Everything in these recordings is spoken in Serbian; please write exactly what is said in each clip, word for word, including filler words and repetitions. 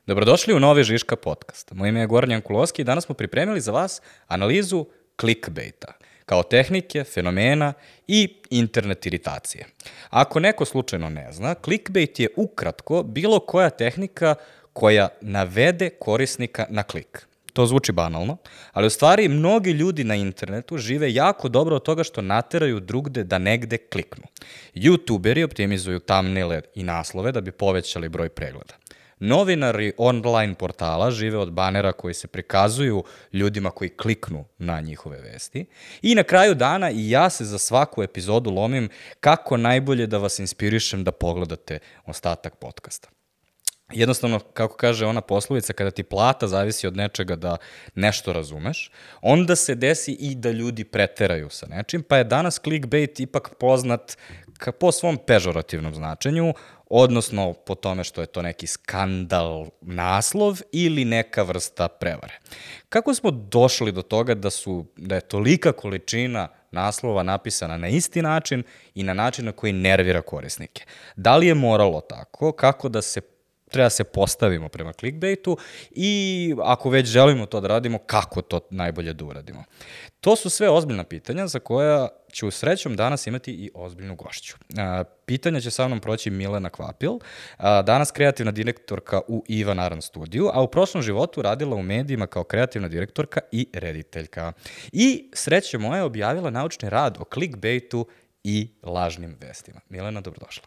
Dobrodošli u novi Žiška podcast. Moje ime je Goran Jankulovski i danas smo pripremili za vas analizu clickbaita, kao tehnike, fenomena i internet iritacije. Ako neko slučajno ne zna, clickbait je ukratko bilo koja tehnika koja navede korisnika na klik. To zvuči banalno, ali u stvari mnogi ljudi na internetu žive jako dobro od toga što nateraju drugde da negde kliknu. YouTuberi optimizuju thumbnaile i naslove da bi povećali broj pregleda. Novinari online portala žive od banera koji se prikazuju ljudima koji kliknu na njihove vesti. I na kraju dana i ja se za svaku epizodu lomim kako najbolje da vas inspirišem da pogledate ostatak podcasta. Jednostavno, kako kaže ona poslovica, kada ti plata zavisi od nečega da nešto razumeš, onda se desi i da ljudi preteraju sa nečim, pa je danas clickbait ipak poznat ka po svom pežorativnom značenju, odnosno po tome što je to neki skandal naslov ili neka vrsta prevare. Kako smo došli do toga da, su, da je tolika količina naslova napisana na isti način i na način na koji nervira korisnike? Da li je moralo tako? Kako da se treba se postavimo prema clickbaitu i ako već želimo to da radimo, kako to najbolje da uradimo? To su sve ozbiljna pitanja za koja ću srećom danas imati i ozbiljnu gošću. Pitanja će sa mnom proći Milena Kvapil, danas kreativna direktorka u Ivan Aran studiju, a u prošlom životu radila u medijima kao kreativna direktorka i rediteljka. I sreće moja objavila naučni rad o clickbaitu i lažnim vestima. Milena, dobrodošla.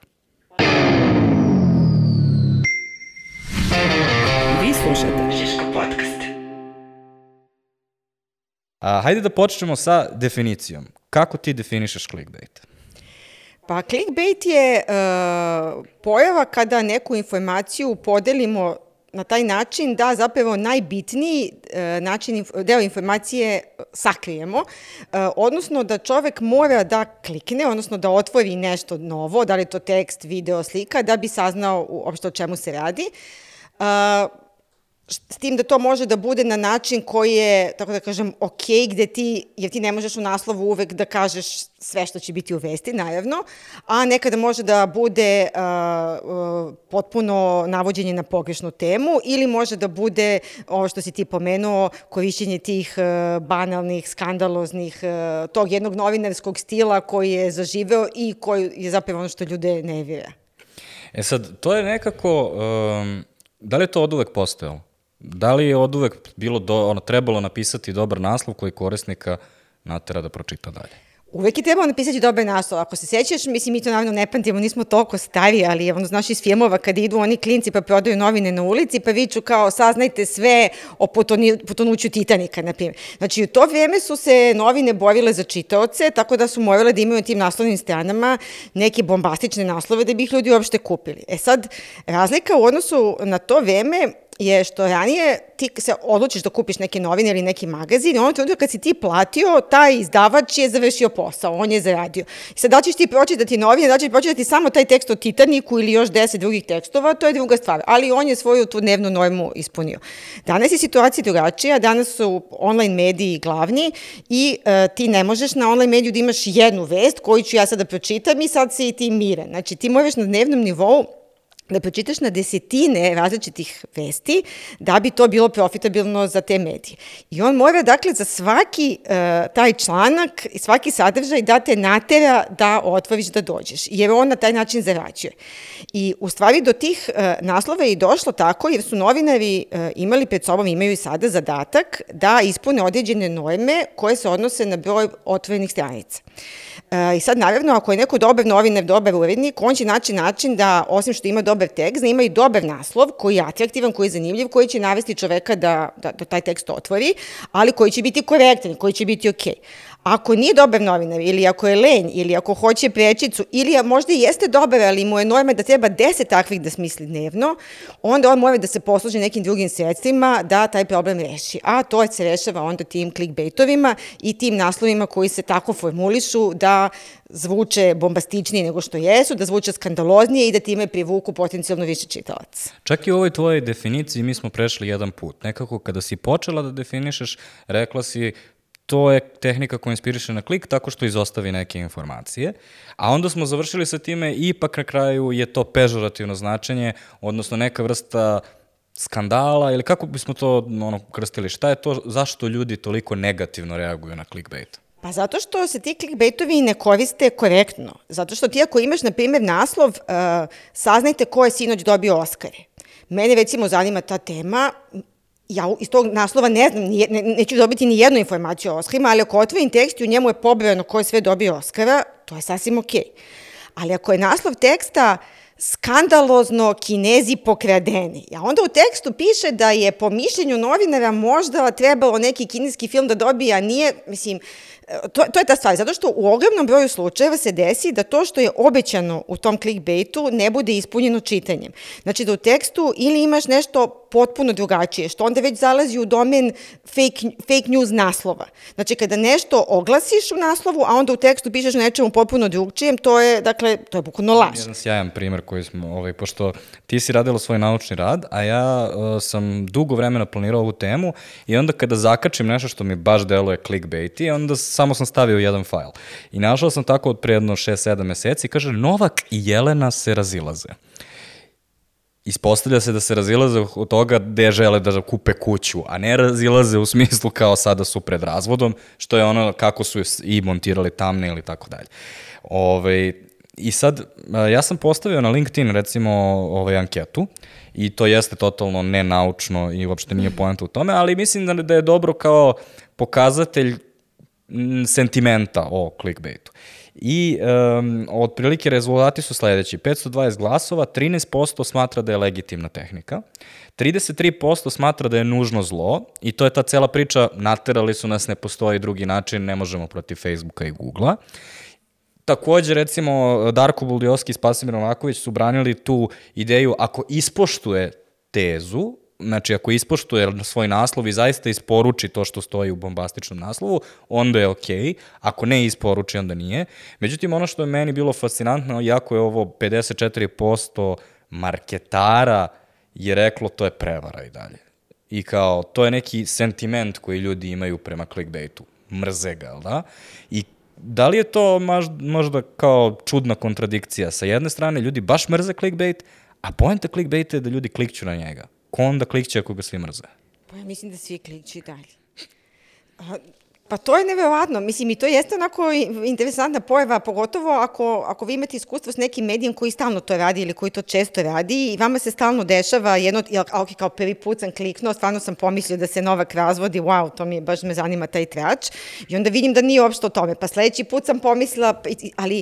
Vi slušate Žiško podcast. A, hajde da počnemo sa definicijom. Kako ti definišeš clickbait? Pa clickbait je uh, pojava kada neku informaciju podelimo na taj način da zapravo najbitniji uh, način, deo informacije sakrijemo, uh, odnosno da čovek mora da klikne, odnosno da otvori nešto novo, da li je to tekst, video, slika, da bi saznao uopšte o čemu se radi. Uh, s tim da to može da bude na način koji je, tako da kažem, ok, gde ti, jer ti ne možeš u naslovu uvek da kažeš sve što će biti u vesti, naravno, a nekada može da bude uh, uh, potpuno navođenje na pogrešnu temu ili može da bude, ovo što si ti pomenuo, korišćenje tih uh, banalnih, skandaloznih, uh, tog jednog novinarskog stila koji je zaživeo i koji je zapravo ono što ljude nervira. E sad, to je nekako, um, da li je to od uvek postojalo? Da li je od uvek bilo do, ono, trebalo napisati dobar naslov koji korisnika natera da pročita dalje? Uvek je trebalo napisati dobar naslov. Ako se sećaš, mislim, mi to naravno ne pamtimo, nismo toliko stari, ali ono, znaš iz filmova kada idu oni klinci pa prodaju novine na ulici, pa viču kao saznajte sve o potoni, potonuću Titanika, na primjer. Znači, u to vrijeme su se novine borile za čitaoce, tako da su morale da imaju tim naslovnim stranama neke bombastične naslove da bi ih ljudi uopšte kupili. E sad, razlika u odnosu na to vrijeme je što ranije ti se odlučiš da kupiš neke novine ili neki magazin i ono trenutku kad si ti platio, taj izdavač je završio posao, on je zaradio. I sad da ćeš ti pročitati novine, da ćeš pročitati samo taj tekst o Titaniku ili još deset drugih tekstova, to je druga stvar, ali on je svoju tu dnevnu normu ispunio. Danas je situacija drugačija, danas su online mediji glavni i uh, ti ne možeš na online mediju da imaš jednu vest koju ću ja sad da pročitam i sad si ti miran. Znači ti moraš na dnevnom nivou da pročitaš na desetine različitih vesti da bi to bilo profitabilno za te medije. I on mora, dakle, za svaki uh, taj članak i svaki sadržaj da te natera da otvoriš da dođeš, jer on na taj način zarađuje. I u stvari do tih uh, naslova je i došlo tako, jer su novinari uh, imali pred sobom, imaju i sada zadatak da ispune određene norme koje se odnose na broj otvorenih stranica. I sad, naravno, ako je neko dobar novinar, dobar urednik, on će naći način da, osim što ima dobar tekst, da ima i dobar naslov koji je atraktivan, koji je zanimljiv, koji će navesti čoveka da, da, da taj tekst otvori, ali koji će biti korektan, koji će biti okej. Ako nije dobar novinar, ili ako je lenj, ili ako hoće prečicu, ili možda i jeste dobar, ali mu je norma da treba deset takvih da smisli dnevno, onda on mora da se posluži nekim drugim sredstvima da taj problem reši. A to se rešava onda tim clickbaitovima i tim naslovima koji se tako formulišu da zvuče bombastičnije nego što jesu, da zvuče skandaloznije i da time privuku potencijalno više čitalaca. Čak i u ovoj tvojoj definiciji mi smo prešli jedan put. Nekako kada si počela da definišeš, rekla si to je tehnika koja inspiriše na klik tako što izostavi neke informacije, a onda smo završili sa time i ipak na kraju je to pežorativno značenje, odnosno neka vrsta skandala ili kako bismo to ono, krstili? Šta je to, zašto ljudi toliko negativno reaguju na clickbait? Pa zato što se ti clickbaitovi ne koriste korektno. Zato što ti ako imaš, na primjer, naslov uh, saznajte ko je sinoć dobio Oskare. Mene recimo zanima ta tema, ja iz tog naslova ne znam, nije, ne, neću dobiti ni jednu informaciju o Oskarima, ali ako otvorim tekst i u njemu je pobrojano ko je sve dobio Oskara, to je sasvim okej. Ali ako je naslov teksta skandalozno Kinezi pokradeni, a onda u tekstu piše da je po mišljenju novinara možda trebalo neki kineski film da dobije, a nije, mislim, To, to je ta stvar, zato što u ogromnom broju slučajeva se desi da to što je obećano u tom clickbaitu ne bude ispunjeno čitanjem. Znači da u tekstu ili imaš nešto potpuno drugačije, što onda već zalazi u domen fake, fake news naslova. Znači kada nešto oglasiš u naslovu, a onda u tekstu pišeš nečemu potpuno drugčijem, to je, dakle, to je bukvalno laž. Jedan sjajan primer koji smo, ovaj, pošto ti si radila svoj naučni rad, a ja uh, sam dugo vremena planirao ovu temu i onda kada zakačim nešto što mi baš deluje clickbaiti, onda samo sam stavio jedan fajl. I našao sam tako od pre jedno šest sedam meseci i kaže Novak i Jelena se razilaze. Ispostavlja se da se razilaze od toga gde žele da kupe kuću, a ne razilaze u smislu kao sada su pred razvodom, što je ono kako su i montirali thumbnail i tako dalje. Ove, I sad, ja sam postavio na LinkedIn recimo ovaj, anketu i to jeste totalno nenaučno i uopšte nije poenta u tome, ali mislim da, da je dobro kao pokazatelj sentimenta o clickbaitu. I um, otprilike rezultati su sledeći. petsto dvadeset glasova, trinaest posto smatra da je legitimna tehnika, trideset tri posto smatra da je nužno zlo i to je ta cela priča, naterali su nas, ne postoji drugi način, ne možemo protiv Facebooka i Googlea. Takođe, recimo, Darko Buldijovski i Spasimir Novaković su branili tu ideju, ako ispoštuje tezu, znači ako ispoštuje svoj naslov i zaista isporuči to što stoji u bombastičnom naslovu, onda je okej, okay. Ako ne isporuči, onda nije. Međutim, ono što je meni bilo fascinantno, jako je ovo pedeset četiri posto marketara je reklo to je prevara i dalje. I kao, to je neki sentiment koji ljudi imaju prema clickbaitu. Mrze ga, da? I da li je to možda kao čudna kontradikcija? Sa jedne strane, ljudi baš mrze clickbait, a poenta clickbaita je da ljudi klikću na njega. Ko onda klikće ako ga svi mrze? Pa ja mislim da svi klikću i dalje. A, pa to je neverovatno. Mislim, i to jeste onako interesantna pojava, pogotovo ako, ako vi imate iskustvo s nekim medijem koji stalno to radi ili koji to često radi i vama se stalno dešava jedno, ok, kao prvi put sam kliknuo, stvarno sam pomislio da se Novak razvodi, wow, to mi je, baš me zanima taj trač, i onda vidim da nije uopšte o tome. Pa sledeći put sam pomislila, ali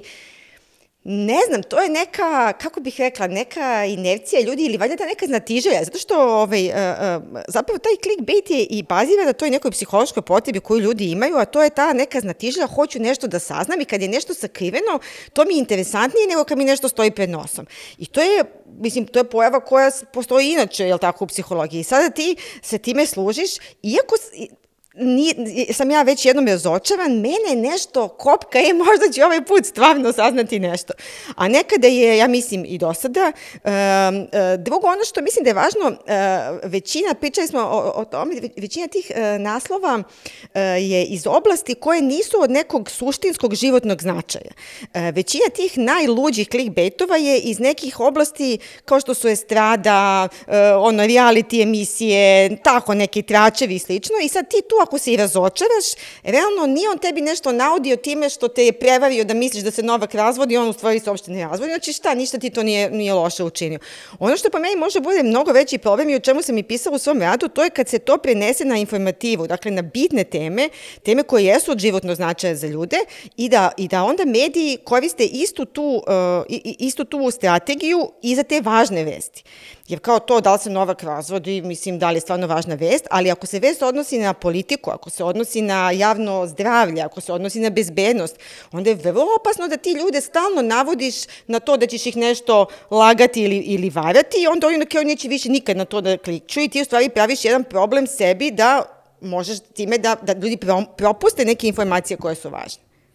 ne znam, to je neka, kako bih rekla, neka inercija ljudi ili valjda ta neka znatiželja, zato što ovaj, uh, uh, zapravo taj clickbait je i bazira na toj nekoj psihološkoj potrebi koju ljudi imaju, a to je ta neka znatiželja, hoću nešto da saznam i kad je nešto sakriveno, to mi je interesantnije nego kad mi nešto stoji pred nosom. I to je, mislim, to je pojava koja postoji inače, jel tako, u psihologiji. I sada ti se time služiš, iako Nije, sam ja već jednom razočaran, mene nešto kopka je, možda ću ovaj put stvarno saznati nešto. A nekada je, ja mislim, i do sada. Um, drugo, ono što mislim da je važno, uh, većina, pričali smo o, o tome, većina tih uh, naslova uh, je iz oblasti koje nisu od nekog suštinskog životnog značaja. Uh, većina tih najluđih clickbaitova je iz nekih oblasti kao što su estrada, uh, ono, reality emisije, tako neki tračevi i slično. I sad ti tu ako se i razočaraš, realno nije on tebi nešto naudio time što te je prevario da misliš da se Novak razvodi, on u stvari se uopšte ne razvodi, znači šta, ništa ti to nije, nije loše učinio. Ono što po meni može bude mnogo veći problem i o čemu sam i pisala u svom radu, to je kad se to prenese na informativu, dakle na bitne teme, teme koje jesu od životnog značaja za ljude i da, i da onda mediji koriste istu tu, uh, istu tu strategiju i za te važne vesti. Jer kao to da li se Novak razvodi, mislim da li je stvarno važna vest, ali ako se vest odnosi na politiku, ako se odnosi na javno zdravlje, ako se odnosi na bezbednost, onda je vrlo opasno da ti ljude stalno navodiš na to da ćeš ih nešto lagati ili, ili varati i onda oni na kraju neće više nikad na to da klikću i ti u stvari praviš jedan problem sebi da možeš time da, da ljudi propuste neke informacije koje su važne.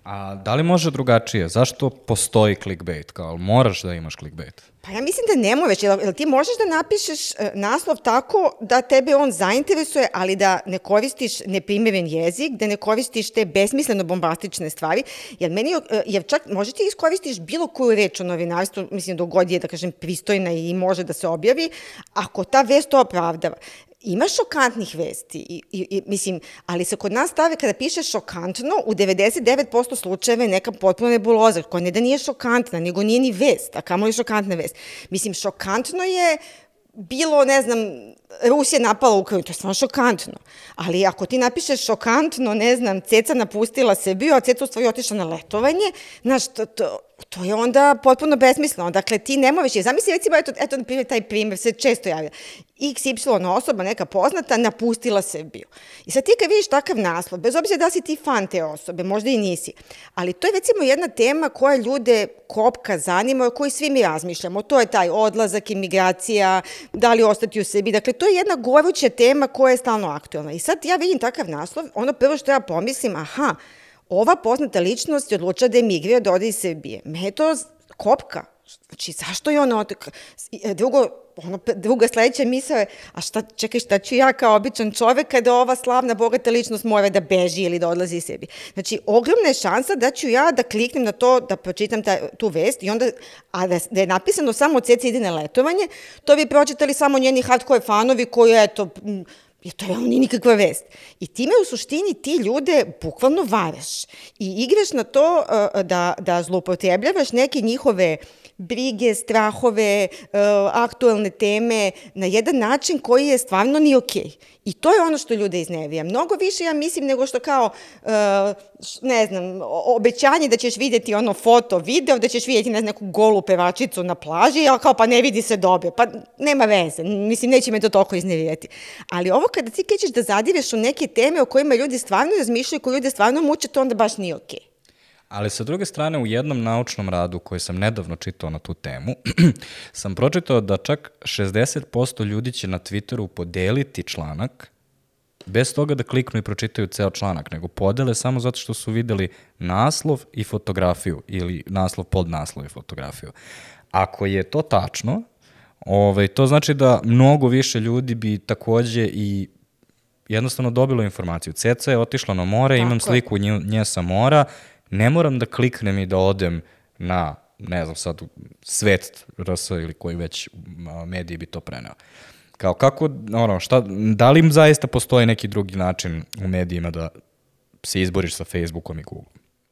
A da li može drugačije? Zašto postoji clickbait? Kao, moraš da imaš clickbait? Pa ja mislim da ne možeš, jer ti možeš da napišeš naslov tako da tebe on zainteresuje, ali da ne koristiš neprimeren jezik, da ne koristiš te besmisleno bombastične stvari, jer meni, jer čak možeš ti iskoristiš bilo koju reč o novinarstvu, mislim dok god je, da kažem, pristojna i može da se objavi, ako ta vest to opravdava. Ima šokantnih vesti, i, i, i, mislim, ali se kod nas stave kada piše šokantno, u devedeset devet posto slučajeva je neka potpuno nebuloza, koja ne da nije šokantna, nego nije ni vest, a kamo je šokantna vest. Mislim, šokantno je bilo, ne znam, Rusija napala Ukrajinu, to je stvarno šokantno. Ali ako ti napišeš šokantno, ne znam, Ceca napustila Srbiju, a Ceca u stvari otišla na letovanje, znaš, to, to, to je onda potpuno besmisleno. Dakle, ti ne možeš, zamisli recimo, eto, eto, na primjer, taj primjer se često javlja. iks ipsilon osoba, neka poznata, napustila Srbiju. I sad ti kad vidiš takav naslov, bez obzira da si ti fan te osobe, možda i nisi, ali to je recimo jedna tema koja ljude kopka zanima, o kojoj svi mi razmišljamo. To je taj odlazak, imigracija, da li ostati u Srbiji. Dakle, to je jedna goruća tema koja je stalno aktualna. I sad ja vidim takav naslov, ono prvo što ja pomislim, aha, ova poznata ličnost je odlučila da emigrira, da ode iz Srbije. Me je to kopka. Znači, zašto je ono... Drugo, ono, druga sledeća misla je, a šta, čekaj, šta ću ja kao običan čovek kada ova slavna, bogata ličnost mora da beži ili da odlazi iz Srbije. Znači, ogromna je šansa da ću ja da kliknem na to, da pročitam ta, tu vest, i onda, a da, da je napisano samo od Ceca ide na letovanje, to bi pročitali samo njeni hardcore fanovi koji, eto, jer to je nije nikakva vest. I time u suštini ti ljude bukvalno varaš i igraš na to uh, da, da zloupotrebljavaš neke njihove brige, strahove, uh, aktuelne teme na jedan način koji je stvarno ni okej. I to je ono što ljude iznevija. Mnogo više, ja mislim, nego što kao, uh, ne znam, obećanje da ćeš vidjeti ono foto, video, da ćeš vidjeti ne znam, neku golu pevačicu na plaži, a kao pa ne vidi se dobro. Pa nema veze, mislim, neće me to toliko iznevijeti. Ali ovo kada ti krećeš da zadireš u neke teme o kojima ljudi stvarno razmišljaju, koji ljudi stvarno muče, to onda baš nije okej. Ali sa druge strane, u jednom naučnom radu koji sam nedavno čitao na tu temu, sam pročitao da čak šezdeset posto ljudi će na Twitteru podeliti članak bez toga da kliknu i pročitaju ceo članak, nego podele samo zato što su videli naslov i fotografiju ili naslov, podnaslov i fotografiju. Ako je to tačno, ovaj, to znači da mnogo više ljudi bi takođe i jednostavno dobilo informaciju. Ceca je otišla na more, imam sliku nje, nje sa mora, ne moram da kliknem i da odem na, ne znam sad, Svet R S ili koji već mediji bi to preneo. Kao kako, ono, šta, da li im zaista postoji neki drugi način u medijima da se izboriš sa Facebookom i Googlom?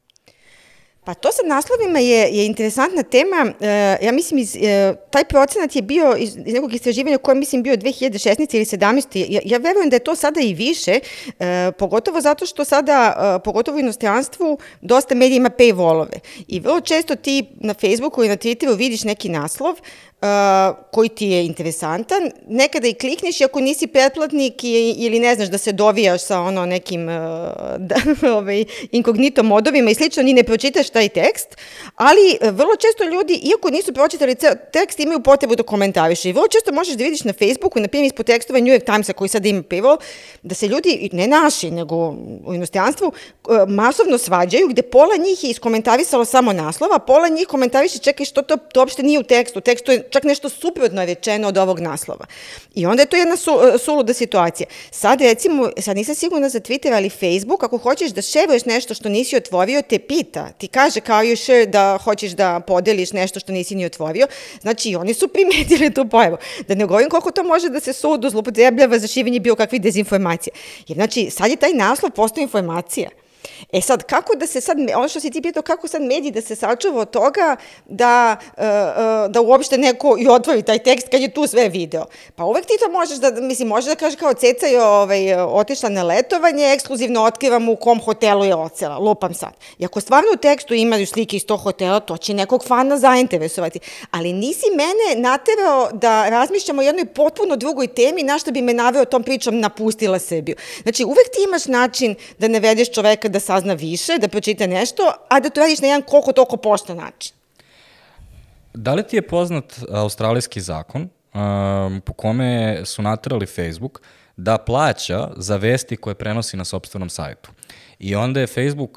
Pa to sa naslovima je, je interesantna tema. E, ja mislim, iz, e, taj procenat je bio iz, iz nekog istraživanja koje mislim bio dve hiljade šesnaeste ili sedamnaeste. Ja, ja verujem da je to sada i više, e, pogotovo zato što sada, e, pogotovo u inostranstvu, dosta medija ima paywallove. I vrlo često ti na Facebooku i na Twitteru vidiš neki naslov, Uh, koji ti je interesantan, nekada i klikneš i ako nisi pretplatnik i, ili ne znaš da se dovijaš sa ono nekim uh, da, ovaj, inkognito modovima i slično, ni ne pročitaš taj tekst, ali uh, vrlo često ljudi, iako nisu pročitali ceo tekst, imaju potrebu da komentarišu i vrlo često možeš da vidiš na Facebooku, na primjer ispod tekstova New York Timesa koji sada ima paywall, da se ljudi, ne naši, nego u inostranstvu, uh, masovno svađaju, gde pola njih je iskomentarisalo samo naslova, pola njih komentariše, čekaj, što to, to uopšte nije u tekstu, u tekstu je čak nešto suprotno rečeno od ovog naslova. I onda je to jedna su, suluda situacija. Sad recimo, sad nisam sigurna za Twitter, ali Facebook, ako hoćeš da šeruješ nešto što nisi otvorio, te pita. Ti kaže kao you share da hoćeš da podeliš nešto što nisi ni otvorio. Znači i oni su primetili tu pojavu. Da ne govorim koliko to može da se sudu zloupotrebljava za širenje bilo kakvih dezinformacija. Jer znači sad je taj naslov postao informacija. E sad, kako da se sad, ono što si ti pitao, kako sad mediji da se sačuva od toga da, uh, da uopšte neko i otvori taj tekst kad je tu sve video? Pa uvek ti to možeš da, mislim, možeš da kažeš kao Ceca je ovaj, otišla na letovanje, ekskluzivno otkrivam u kom hotelu je ocela, lupam sad. I ako stvarno u tekstu imaju slike iz tog hotela, to će nekog fana zainteresovati. Ali nisi mene naterao da razmišljamo o jednoj potpuno drugoj temi na što bi me naveo tom pričom napustila Srbiju. Znači, uvek ti imaš način da navedeš čoveka da sazna više, da pročita nešto, a da to radiš na jedan koliko toliko pošten način. Da li ti je poznat australijski zakon um, po kome su naterali Facebook da plaća za vesti koje prenosi na sopstvenom sajtu? I onda je Facebook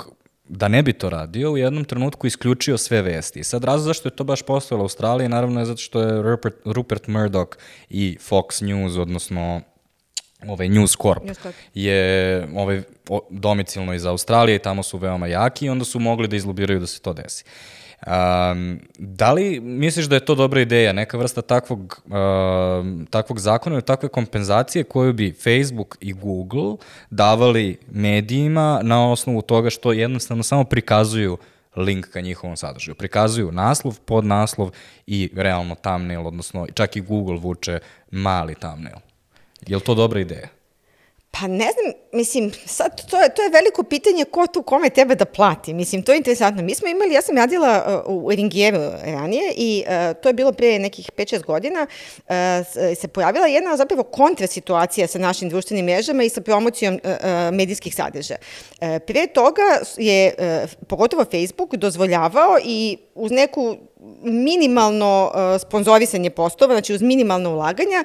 da ne bi to radio, u jednom trenutku isključio sve vesti. Sad razlog zašto je to baš postojalo u Australiji, naravno je zato što je Rupert, Rupert Murdoch i Fox News, odnosno ovaj News Corp, News Corp. je ovaj, domicilno iz Australije i tamo su veoma jaki i onda su mogli da izlobiraju da se to desi. Um, da li misliš da je to dobra ideja, neka vrsta takvog, uh, takvog zakona ili takve kompenzacije koju bi Facebook i Google davali medijima na osnovu toga što jednostavno samo prikazuju link ka njihovom sadržaju. Prikazuju naslov, podnaslov i realno thumbnail, odnosno čak i Google vuče mali thumbnail. Je li to dobra ideja? Pa ne znam, mislim, sad to je, to je veliko pitanje ko tu kome treba da plati. Mislim, to je interesantno. Mi smo imali, ja sam radila uh, u Ringijeru ranije i uh, to je bilo pre nekih pet šest godina, uh, se pojavila jedna zapravo kontra situacija sa našim društvenim mrežama i sa promocijom uh, uh, medijskih sadržaja. Uh, pre toga je, uh, pogotovo Facebook, dozvoljavao i uz neku minimalno uh, sponzorisanje postova, znači uz minimalno ulaganja,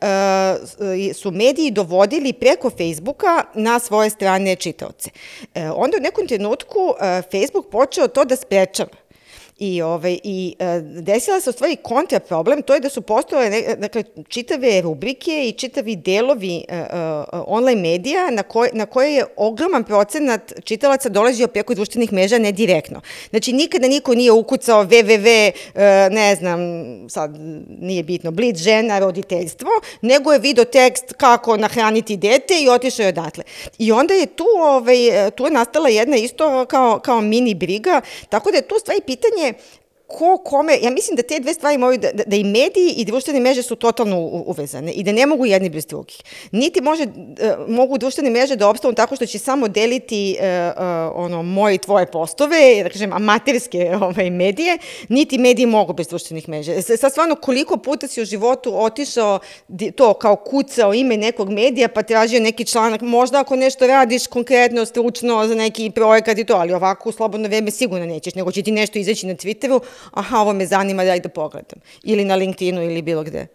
uh, su mediji dovodili preko Facebooka na svoje strane čitaoce. Uh, onda u nekom trenutku uh, Facebook počeo to da sprečava. I, ovaj, i e, desila se u stvari kontra problem, to je da su postojale ne, dakle, čitave rubrike i čitavi delovi e, e, online medija na, koj, na koje je ogroman procenat čitalaca dolazio preko društvenih mreža, ne direktno. Znači, nikada niko nije ukucao www, e, ne znam, sad nije bitno, Blic žena, roditeljstvo, nego je video tekst kako nahraniti dete i otišao je odatle. I onda je tu, ovaj, tu je nastala jedna isto kao, kao mini briga, tako da je tu stvari pitanje ko kome, ja mislim da te dve stvari moraju, da, da i mediji i društvene mreže su totalno uvezane i da ne mogu jedni bez drugih. Niti može, uh, mogu društvene mreže da opstavnu tako što će samo deliti uh, uh, ono, moje i tvoje postove, da kažem, amaterske ovaj, medije, niti mediji mogu bez društvenih mreža. Sad stvarno koliko puta si u životu otišao to kao kucao ime nekog medija pa tražio neki članak, možda ako nešto radiš konkretno, stručno za neki projekat i to, ali ovako u slobodno vreme sigurno nećeš, nego će ti nešto izaći na Twitteru, aha, ovo me zanima, daj da pogledam. Ili na LinkedInu ili bilo gde.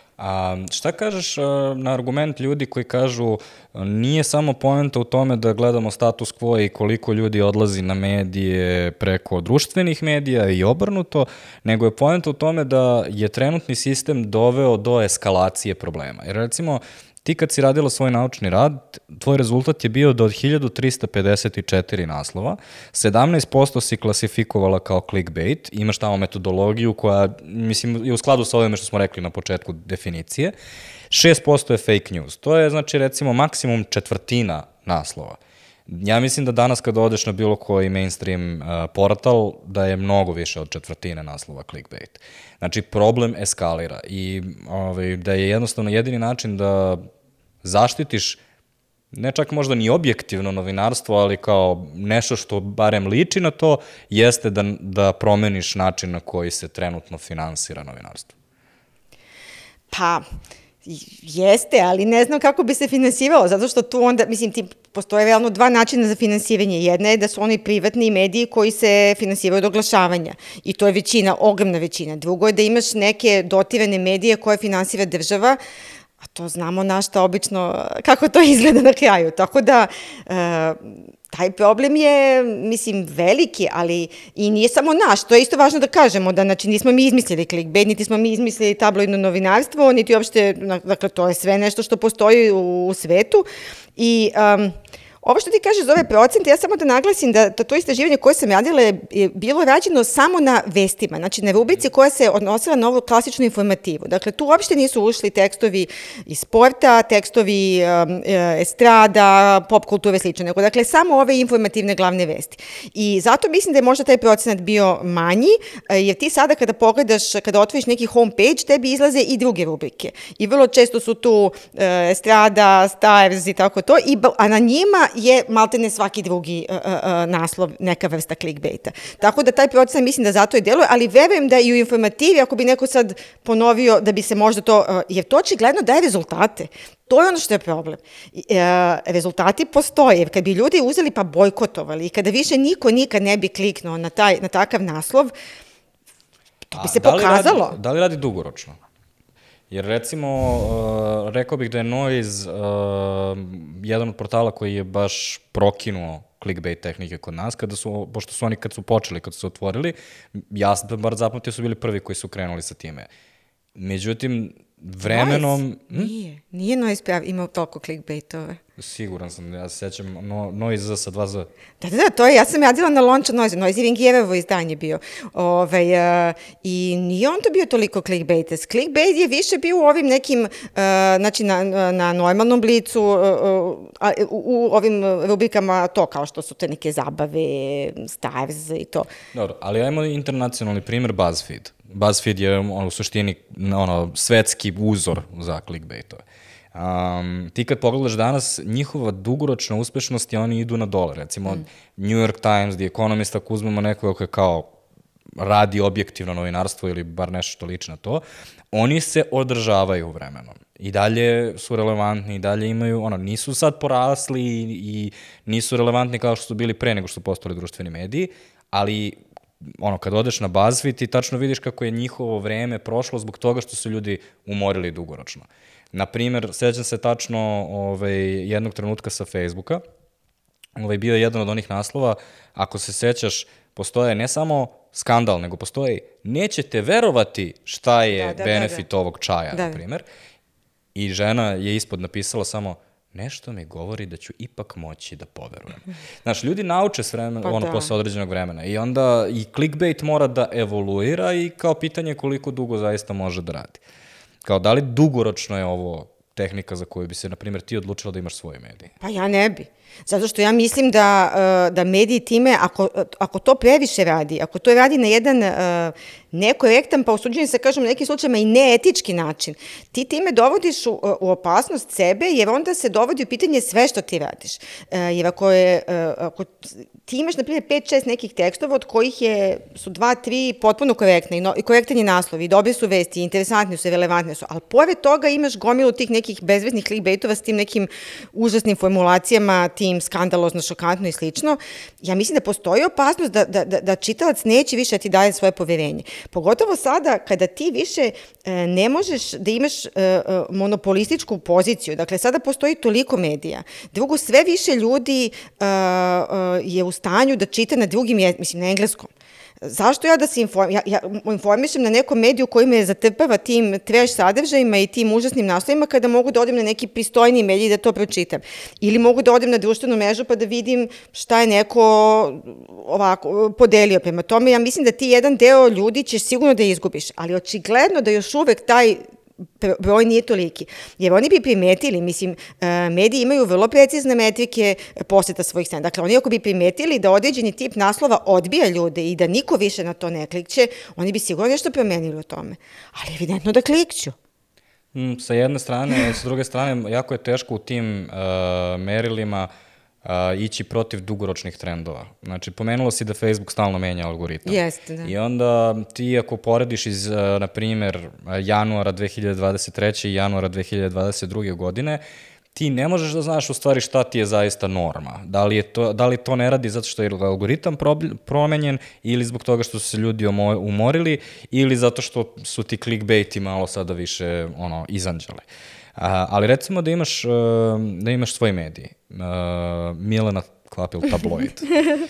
A šta kažeš na argument ljudi koji kažu nije samo poenta u tome da gledamo status quo i koliko ljudi odlazi na medije preko društvenih medija i obrnuto, nego je poenta u tome da je trenutni sistem doveo do eskalacije problema. Jer recimo, ti kad si radila svoj naučni rad, tvoj rezultat je bio da od hiljadu trista pedeset četiri naslova, sedamnaest posto si klasifikovala kao clickbait, imaš tamo metodologiju koja, mislim, je u skladu sa ovime što smo rekli na početku definicije, šest posto je fake news. To je, znači, recimo, maksimum četvrtina naslova. Ja mislim da danas kada odeš na bilo koji mainstream uh, portal, da je mnogo više od četvrtine naslova clickbait. Znači, problem eskalira i ovaj, da je jednostavno jedini način da zaštitiš, ne čak možda ni objektivno novinarstvo, ali kao nešto što barem liči na to, jeste da, da promeniš način na koji se trenutno finansira novinarstvo. Pa, jeste, ali ne znam kako bi se finansiralo, zato što tu onda, mislim, ti postoje realno dva načina za finansiranje. Jedna je da su oni privatni mediji koji se finansiraju od oglašavanja i to je većina, ogromna većina. Drugo je da imaš neke dotirane medije koje finansira država, a to znamo na šta obično, kako to izgleda na kraju. Tako da, e, taj problem je, mislim, veliki, ali i nije samo naš. To je isto važno da kažemo, da znači, nismo mi izmislili clickbait, niti smo mi izmislili tabloidno novinarstvo, niti uopšte, dakle, to je sve nešto što postoji u, u svetu. I um, ovo što ti kažeš za ove procente, ja samo da naglasim da to istraživanje koje sam radila je bilo rađeno samo na vestima, znači na rubrici koja se odnosila na ovu klasičnu informativu. Dakle, tu uopšte nisu ušli tekstovi iz sporta, tekstovi um, estrada, pop kulture, slično, nego dakle samo ove informativne glavne vesti. I zato mislim da je možda taj procenat bio manji, jer ti sada kada pogledaš, kada otvoriš neki homepage, tebi izlaze i druge rubrike. I vrlo često su tu uh, estrada, stars i tako to, i, a na njima je maltene svaki drugi uh, uh, naslov neka vrsta clickbaita. Tako da taj procenat mislim da zato je deluje, ali verujem da i u informativi, ako bi neko sad ponovio da bi se možda to, uh, jer to očigledno daje rezultate. To je ono što je problem. E, rezultati postoje. Kad bi ljudi uzeli pa bojkotovali i kada više niko nikad ne bi kliknuo na, taj, na takav naslov, to bi se da pokazalo. Radi, da li radi dugoročno? Jer recimo, uh, rekao bih da je Noise uh, jedan od portala koji je baš prokinuo clickbait tehnike kod nas, kada su, pošto su oni kad su počeli, kad su se otvorili, ja sam bar zapamtio su bili prvi koji su krenuli sa time. Međutim, vremenom... Noise? Hm? Nije. Nije Noise prav imao toliko clickbaitove. Siguran sam, ja se sećam no, Noise sa dva Z. Da, da, da, to je, ja sam radila na launchu Noise, Noise Ringijevevo izdanje bio. Ove, uh, I nije on to bio toliko clickbait. Clickbait je više bio u ovim nekim, uh, znači na, na normalnom blicu, uh, uh, u, u ovim rubrikama to, kao što su te neke zabave, stars i to. Dobro, ali ajmo internacionalni primer BuzzFeed. BuzzFeed je on, u suštini ono, svetski uzor za clickbaitove. Um, ti kad pogledaš danas, njihova dugoročna uspešnost je oni idu na dole. Recimo, mm. New York Times, The Economist, ako uzmemo nekoga koji kao radi objektivno novinarstvo ili bar nešto što liči na to, oni se održavaju vremenom. I dalje su relevantni, i dalje imaju, ono, nisu sad porasli i, i nisu relevantni kao što su bili pre nego što su postali društveni mediji, ali ono, kad odeš na BuzzFeed ti tačno vidiš kako je njihovo vreme prošlo zbog toga što su ljudi umorili dugoročno. Naprimer, sećam se tačno ovaj, jednog trenutka sa Facebooka, ovaj, bio je jedan od onih naslova, ako se sećaš, postoje ne samo skandal, nego postoji, nećete verovati šta je da, da, benefit da, da. ovog čaja, da. na primer, i žena je ispod napisala samo, nešto mi govori da ću ipak moći da poverujem. Znaš, ljudi nauče s vremena, pa ono, da. posle određenog vremena i onda i clickbait mora da evoluira i kao pitanje koliko dugo zaista može da radi. Kao, da li dugoročno je ovo tehnika za koju bi se, na primjer, ti odlučila da imaš svoje medije? Pa ja ne bi. Zato što ja mislim da, da mediji time, ako, ako to previše radi, ako to radi na jedan nekorektan, pa usuđujem se, kažem, na nekim slučajima i neetički način, ti time dovodiš u, u opasnost sebe, jer onda se dovodi u pitanje sve što ti radiš. Jer ako, je, ako ti imaš, na primjer, pet šest nekih tekstova, od kojih je, su dva, tri potpuno korektne i, no, i korektan je naslov, i dobre su vesti, i interesantne su, i relevantne su, ali pored toga imaš gomilu tih nekih bezveznih clickbaitova s tim nekim užasnim formulacijama, tim skandalozno, šokantno i slično, ja mislim da postoji opasnost da, da, da, da čitalac neće više da ti daje svoje poverenje. Pogotovo sada kada ti više e, ne možeš da imaš e, monopolističku poziciju. Dakle, sada postoji toliko medija. Drugo, sve više ljudi e, e, je u stanju da čita na drugim jezicima, mislim, na engleskom. Zašto ja da se inform, ja, ja informišem na nekom mediju koji me zatrpava tim trash sadržajima i tim užasnim naslovima kada mogu da odem na neki pristojniji medij i da to pročitam. Ili mogu da odem na društvenu mrežu pa da vidim šta je neko ovako podelio. Prema tome, ja mislim da ti jedan deo ljudi ćeš sigurno da izgubiš, ali očigledno da još uvek taj broj nije toliki. Jer oni bi primetili, mislim, mediji imaju vrlo precizne metrike poseta svojih strana. Dakle, oni ako bi primetili da određeni tip naslova odbija ljude i da niko više na to ne klikće, oni bi sigurno nešto promenili o tome. Ali evidentno da klikću. Mm, sa jedne strane, sa druge strane, jako je teško u tim uh, merilima uh, ići protiv dugoročnih trendova. Znači, pomenulo si da Facebook stalno menja algoritam. Jeste, da. I onda ti ako porediš iz, uh, na primer, januara dve hiljade dvadeset treće i januara dve hiljade dvadeset druge godine, ti ne možeš da znaš u stvari šta ti je zaista norma. Da li, je to, da li to ne radi zato što je algoritam promenjen ili zbog toga što su se ljudi umorili ili zato što su ti clickbaiti malo sada više ono, izanđale. Uh, ali recimo da imaš, uh, da imaš svoj medij. Uh, Milena Klapil tabloid.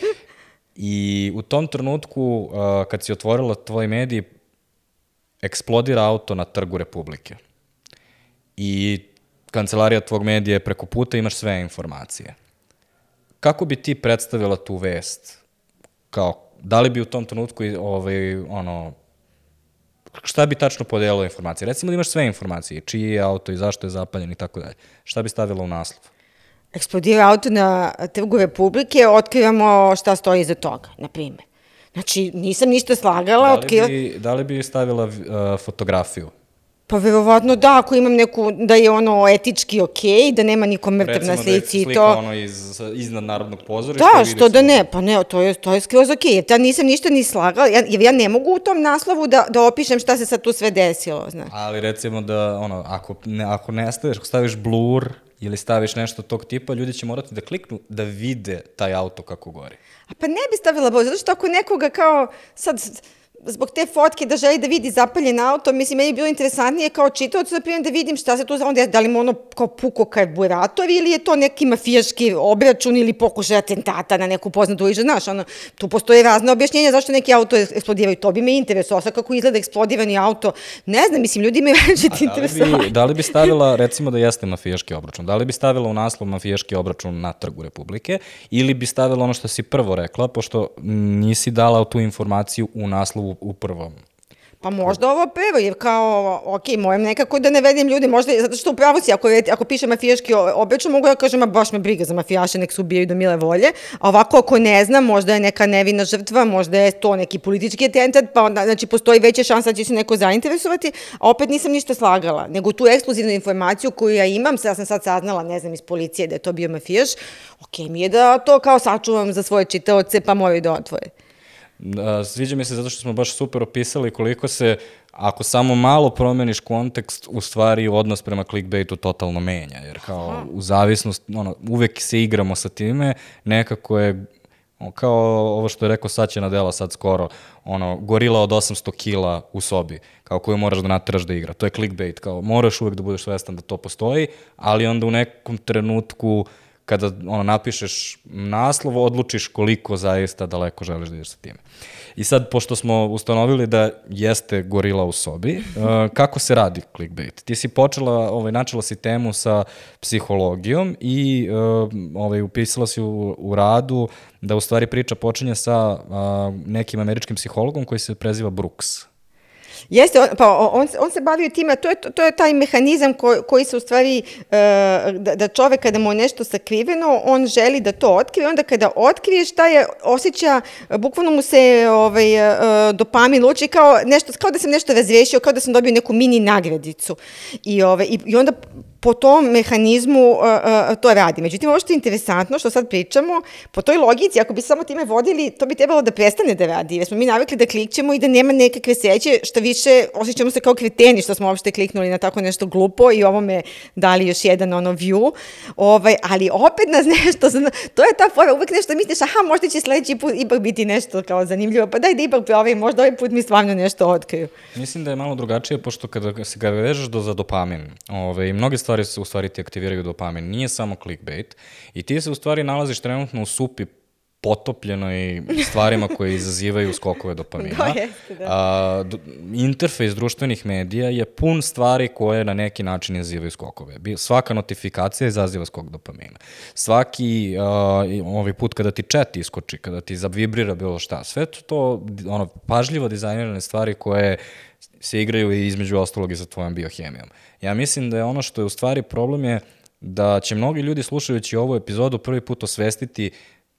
I u tom trenutku, uh, kad si otvorila tvoj medij, eksplodira auto na Trgu Republike. I kancelarija tvog medija je preko puta, imaš sve informacije. Kako bi ti predstavila tu vest? Kao, da li bi u tom trenutku ovaj, ono, šta bi tačno podelilo informacije? Recimo da imaš sve informacije, čiji je auto i zašto je zapaljen i tako dalje. Šta bi stavila u naslov? Eksplodira auto na Trgu Republike, otkrivamo šta stoji iza toga, na primjer. Znači, nisam ništa slagala. Da li, otkriva... bi, da li bi stavila uh, fotografiju? Pa verovatno da, ako imam neku, da je ono etički okej, da nema niko mrtav na slici i to. Recimo da je slika ono iz, iznad Narodnog pozorišta. Da, što da ne, pa ne, to je, to je skroz okej, jer ja nisam ništa ni slagala, ja, jer ja ne mogu u tom naslovu da, da opišem šta se sad tu sve desilo, znaš. Ali recimo da, ono, ako ne, ako ne staviš, ako staviš blur ili staviš nešto tog tipa, ljudi će morati da kliknu da vide taj auto kako gori. A pa ne bi stavila blur, zato što ako nekoga kao sad... zbog te fotke da želi da vidi zapaljen auto, mislim, meni je bilo interesantnije kao čitaoc, na primjer, da vidim šta se tu, onda, da li mu ono kao puko karburator ili je to neki mafijaški obračun ili pokušaj atentata na neku poznatu ličnost, znaš, ono, tu postoje razne objašnjenja zašto neki auto eksplodiraju, to bi me interesovalo, sad kako izgleda eksplodirani auto, ne znam, mislim, ljudi imaju različiti interesovanje. Da li bi stavila, recimo da jeste mafijaški obračun, da li bi stavila u naslov mafijaški obračun na Trgu Republike ili bi stavila ono što si prvo rekla, pošto nisi dala tu informaciju u naslovu u prvom? Pa možda ovo prvo, jer kao, ok, mojem nekako da ne vedim ljudi, možda, zato što upravo si, ako, ako piše mafijaški obračun, mogu da kažem, a baš me briga za mafijaše, nek se ubijaju do mile volje, a ovako ako ne znam, možda je neka nevina žrtva, možda je to neki politički atentat, pa onda, znači, postoji veća šansa da će se neko zainteresovati, a opet nisam ništa slagala, nego tu ekskluzivnu informaciju koju ja imam, ja sam sad saznala, ne znam, iz policije da je to bio mafijaš, ok, mi je da to kao sačuvam za svoje čitaoce, pa moraju da otvore. Sviđa mi se zato što smo baš super opisali koliko se, ako samo malo promeniš kontekst, u stvari odnos prema clickbaitu totalno menja, jer kao u zavisnost, ono, uvek se igramo sa time, nekako je, kao ovo što je rekao Satya Nadella sad skoro, ono, gorila od osamsto kila u sobi, kao koju moraš da nateraš da igra, to je clickbait, kao moraš uvek da budeš svestan da to postoji, ali onda u nekom trenutku kada ono, napišeš naslov, odlučiš koliko zaista daleko želiš da ideš sa time. I sad, pošto smo ustanovili da jeste gorila u sobi, uh, kako se radi clickbait? Ti si počela, ovaj, načela si temu sa psihologijom i uh, ovaj, upisala si u, u radu da u stvari priča počinje sa uh, nekim američkim psihologom koji se preziva Brooks. Jeste, on, pa on, on se bavio time, to je, to je taj mehanizam koji, koji se u stvari, uh, da, da čovek kada mu je nešto sakriveno, on želi da to otkrije, onda kada otkriješ, taj je osjeća, bukvalno mu se ovaj, uh, dopamin luči kao, nešto, kao da sam nešto razrešio, kao da sam dobio neku mini nagradicu. I, ovaj, i, i onda po tom mehanizmu uh, uh, to radi. Međutim, ovo što je interesantno, što sad pričamo, po toj logici, ako bi samo time vodili, to bi trebalo da prestane da radi, jer smo mi navikli da klikćemo i da nema nekakve sreće, što više osjećamo se kao kreteni što smo uopšte kliknuli na tako nešto glupo i ovo me dali još jedan ono view, ovaj, ali opet nas nešto, to je ta fora, uvek nešto misliš, aha, možda će sledeći put ipak biti nešto kao zanimljivo, pa daj da ipak probaj, možda ovaj put mi stvarno nešto otkriju. Mislim da je malo drugačije, pošto kada se ga vežeš do za dopamin, ovaj, mnoge stvari se u stvari ti aktiviraju dopamin, nije samo clickbait i ti se u stvari nalaziš trenutno u supi potopljenoj stvarima koje izazivaju skokove dopamina. Da, jeste, da. A, d- interfejs društvenih medija je pun stvari koje na neki način izazivaju skokove. Svaka notifikacija izaziva skok dopamina. Svaki a, ovaj put kada ti chat iskoči, kada ti zavibrira bilo šta, sve to, to ono, pažljivo dizajnirane stvari koje se igraju i između ostalog i sa tvojom biohemijom. Ja mislim da je ono što je u stvari problem je da će mnogi ljudi slušajući ovu epizodu prvi put osvestiti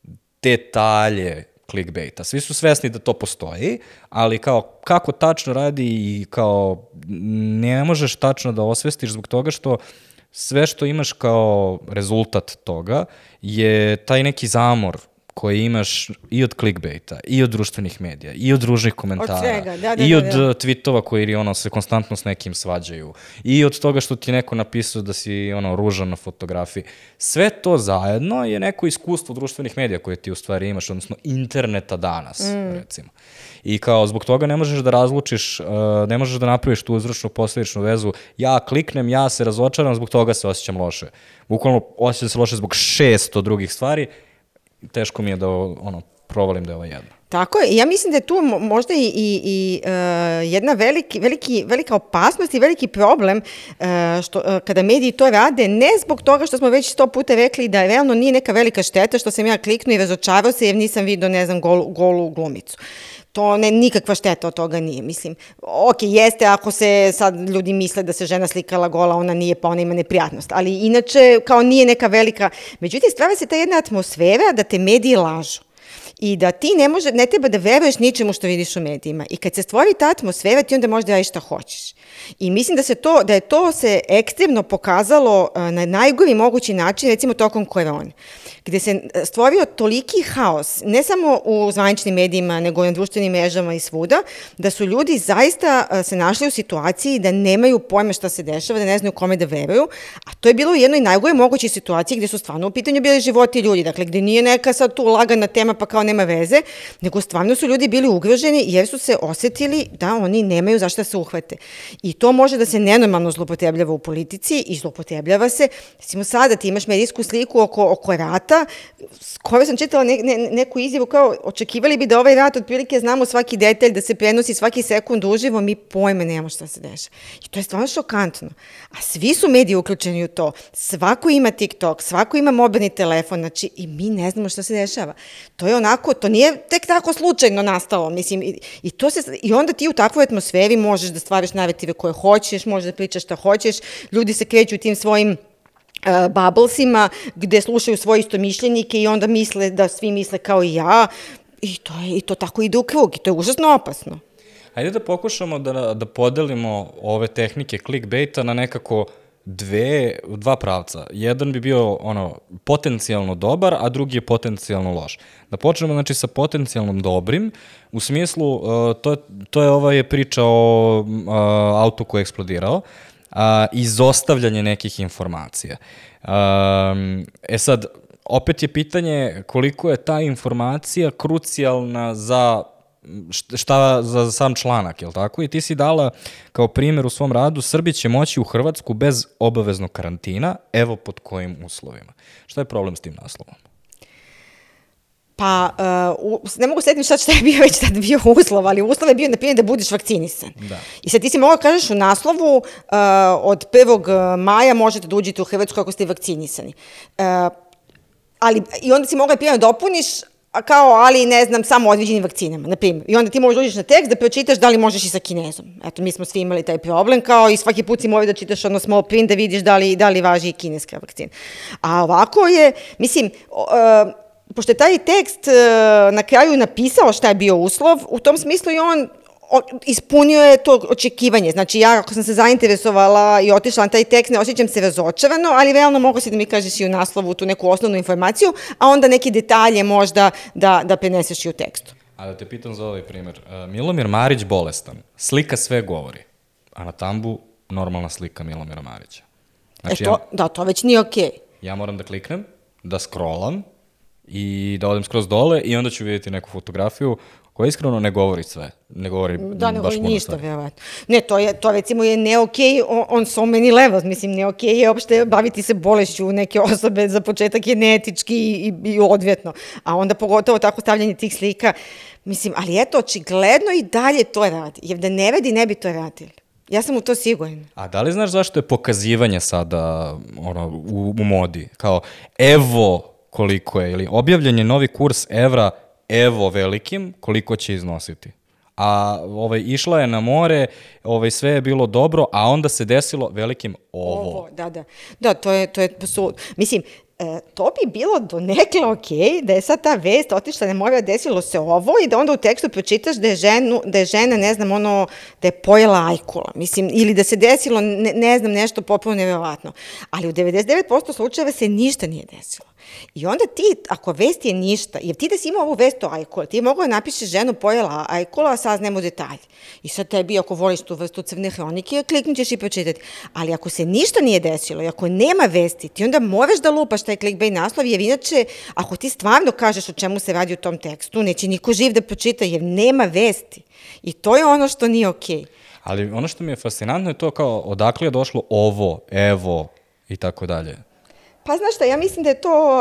detalje clickbaita. Svi su svesni da to postoji, ali kao kako tačno radi i kao ne možeš tačno da osvestiš zbog toga što sve što imaš kao rezultat toga je taj neki zamor koji imaš i od clickbaita, i od društvenih medija, i od ružnih komentara, od svega, da, da, i od da, da. tweetova koji ono, se konstantno s nekim svađaju, i od toga što ti neko napisao da si ono, ružan na fotografiji. Sve to zajedno je neko iskustvo društvenih medija koje ti u stvari imaš, odnosno interneta danas, mm. recimo. I kao zbog toga ne možeš da razlučiš, uh, ne možeš da napraviš tu uzročno posledičnu vezu, ja kliknem, ja se razočaram, zbog toga se osjećam loše. Bukvalno osjećam se loše zbog šesto drugih stvari, teško mi je da ono, provalim da je ovo jedno. Tako je, ja mislim da je tu možda i, i, i uh, jedna veliki, veliki, velika opasnost i veliki problem uh, što, uh, kada mediji to rade, ne zbog toga što smo već sto puta rekli da realno nije neka velika šteta što sam ja kliknuo i razočarao se jer nisam vidio, ne znam, golu, golu glumicu. To ne, nikakva šteta od toga nije, mislim. Ok, jeste ako se sad ljudi misle da se žena slikala gola, ona nije, pa ona ima neprijatnost, ali inače kao nije neka velika, međutim stvara se ta jedna atmosfera da te mediji lažu. I da ti ne može, ne treba da veruješ ničemu što vidiš u medijima. I kad se stvori ta atmosfera, ti onda možeš da radiš šta hoćeš. I mislim da se to, da je to se ekstremno pokazalo na najgori mogući način, recimo tokom korone. gde se stvorio toliki haos, ne samo u zvaničnim medijima, nego i na društvenim mrežama i svuda, da su ljudi zaista se našli u situaciji da nemaju pojma šta se dešava, da ne znaju kome da veruju, a to je bilo u jednoj najgore mogućoj situaciji gde su stvarno u pitanju bili životi ljudi, dakle gde nije neka sad tu lagana tema pa kao nema veze, nego stvarno su ljudi bili ugroženi jer su se osetili da oni nemaju za šta se uhvate. I to može da se nenormalno zlopotrebljava u politici i zlopotrebljava se, recimo sada ti imaš medijsku sliku oko, oko rata, skoro sam čitala ne, ne, neku izjavu kao očekivali bi da ovaj rat otprilike znamo svaki detalj, da se prenosi svaki sekund uživo, mi pojma nemamo šta se dešava. I to je stvarno šokantno. A svi su mediji uključeni u to. Svako ima TikTok, svako ima mobilni telefon, znači i mi ne znamo šta se dešava. To je onako, to nije tek tako slučajno nastalo, mislim, i, i, to se, i onda ti u takvoj atmosferi možeš da stvaraš narative koje hoćeš, možeš da pričaš šta hoćeš, ljudi se kreću tim svojim uh, bubblesima gde slušaju svoje istomišljenike i onda misle da svi misle kao i ja i to, je, i to tako ide u krug i to je užasno opasno. Ajde da pokušamo da, da podelimo ove tehnike clickbaita na nekako dve, dva pravca. Jedan bi bio ono potencijalno dobar, a drugi je potencijalno loš. Da počnemo znači sa potencijalnom dobrim, u smislu uh, to, to je ova je priča o uh, autu koji je eksplodirao, uh, izostavljanje nekih informacija. Um, e sad, opet je pitanje koliko je ta informacija krucijalna za šta za sam članak, je li tako? I ti si dala kao primjer u svom radu, Srbi će moći u Hrvatsku bez obaveznog karantina, evo pod kojim uslovima. Šta je problem s tim naslovom? Pa, uh, ne mogu setiti šta je bio već tad bio uslov, ali uslov je bio, na primjer, da budeš vakcinisan. Da. I sad ti si mogla kažeš u naslovu, uh, od prvog maja možete da uđete u Hrvatsku ako ste vakcinisani. Uh, ali, i onda si mogla primjer da dopuniš, a kao, ali ne znam, samo određenim vakcinama, na primjer. I onda ti možeš uđeš na tekst da pročitaš da li možeš i sa Kinezom. Eto, mi smo svi imali taj problem, kao i svaki put si morao da čitaš ono small print da vidiš da li, da li važi i kineska vakcina. A ovako je, mislim, uh, pošto je taj tekst uh, na kraju napisao šta je bio uslov, u tom smislu i on ispunio je to očekivanje. Znači, ja ako sam se zainteresovala i otišla na taj tekst, ne osjećam se razočarano, ali realno mogu si da mi kažeš i u naslovu tu neku osnovnu informaciju, a onda neke detalje možda da, da preneseš i u tekstu. A da te pitam za ovaj primjer. Milomir Marić bolestan. Slika sve govori. A na tambu normalna slika Milomira Marića. Znači, e to, ja, da, to već nije okej. Okay. Ja moram da kliknem, da scrollam i da odem skroz dole i onda ću vidjeti neku fotografiju koja iskreno ne govori sve, ne govori da, ne baš govori puno ništa, verovatno. Ne, to, je, to recimo je ne okej, on, on so many levels, mislim, ne okej je uopšte baviti se bolešću neke osobe, za početak je neetički i, i, i odvjetno, a onda pogotovo tako stavljanje tih slika, mislim, ali eto, očigledno i dalje to radi, jer da ne radi, ne bi to radili. Ja sam u to sigurna. A da li znaš zašto je pokazivanje sada ono, u, u modi? Kao, evo koliko je, ili objavljen je novi kurs evra, evo velikim, koliko će iznositi. A ovaj, išla je na more, ovaj, sve je bilo dobro, a onda se desilo velikim ovo. Ovo, da, da. Da, to je, to je, mislim, e, to bi bilo donekle okej, da je sad ta vest otišla na more, desilo se ovo i da onda u tekstu pročitaš da je, ženu, da je žena, ne znam, ono, da je pojela ajkula, mislim, ili da se desilo, ne, ne znam, nešto potpuno nevjerovatno. Ali u devedeset devet posto slučajeva se ništa nije desilo. I onda ti, ako vest je ništa, jer ti da si imao ovu vest o ajkula, ti je mogla da napišeš ženu pojela ajkula, a saznemo detalje. I sad tebi, ako voliš tu vrstu crne hronike, kliknut ćeš i pročitati. Ali ako se ništa nije desilo i ako nema vesti, ti onda moraš da lupaš taj clickbait naslov, jer inače, ako ti stvarno kažeš o čemu se radi u tom tekstu, neće niko živ da pročita, jer nema vesti. I to je ono što nije okej. Ali ono što mi je fascinantno je to kao odakle je došlo ovo, evo i tako dalje. Pa znaš šta, ja mislim da je to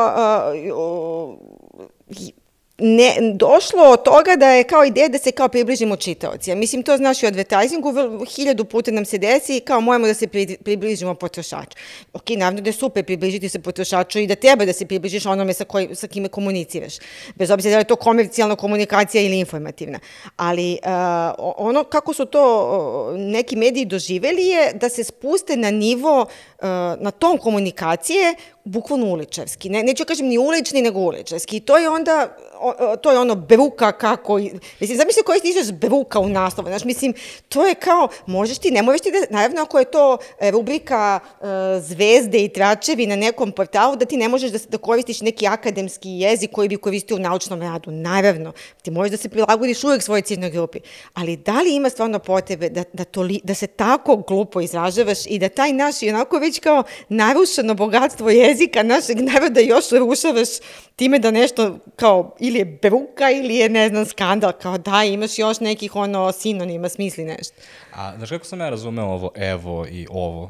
uh, uh, ne, došlo od toga da je kao ideja da se kao približimo čitaoci. Ja mislim, to znaš i u advertisingu, hiljadu puta nam se desi i kao mojemo da se pri, približimo potrošaču. Ok, naravno da je super približiti se potrošaču i da treba da se približiš onome sa, koj, sa kime komuniciraš. Bez obzira da je to komercijalna komunikacija ili informativna. Ali uh, ono kako su to uh, neki mediji doživeli je da se spuste na nivo, uh, na ton komunikacije bukvalno uličarski. Ne, neću kažem ni ulični, nego uličarski. I to je onda o, to je ono beruka kako, mislim, zamisli koji ti izraz beruka u naslovu, znaš, mislim, to je kao, možeš ti, ne možeš ti da, naravno ako je to rubrika uh, zvezde i tračevi na nekom portalu, da ti ne možeš da, da koristiš neki akademski jezik koji bi koristio u naučnom radu, naravno, ti možeš da se prilagodiš uvek svojoj ciljnoj grupi, ali da li ima stvarno potrebe da, da, toli, da se tako glupo izražavaš i da taj naš i onako već kao narušeno bogatstvo jezika našeg naroda još rušavaš time da nešto kao ili je beruka ili je, ne znam, skandal, kao da imaš još nekih ono sinonima, smisli nešto. A znaš kako sam ja razumeo ovo evo i ovo?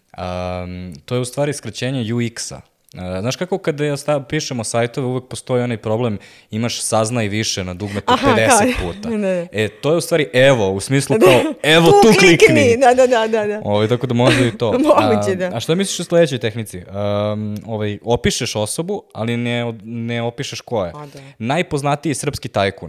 Um, to je u stvari skraćenje U X-a. Uh, znaš kako kada ja stav, pišemo sajtove, uvek postoji onaj problem, imaš saznaj više na dugmetu Aha, pedeset kao, puta. Ne. E, to je u stvari evo, u smislu kao evo tu, tu klikni. klikni. Da, da, da, da. Ovaj, tako da može i to. Moguće, da. A što misliš o sledećoj tehnici? Um, ovaj, opišeš osobu, ali ne, ne opišeš ko je. A, da. Najpoznatiji srpski tajkun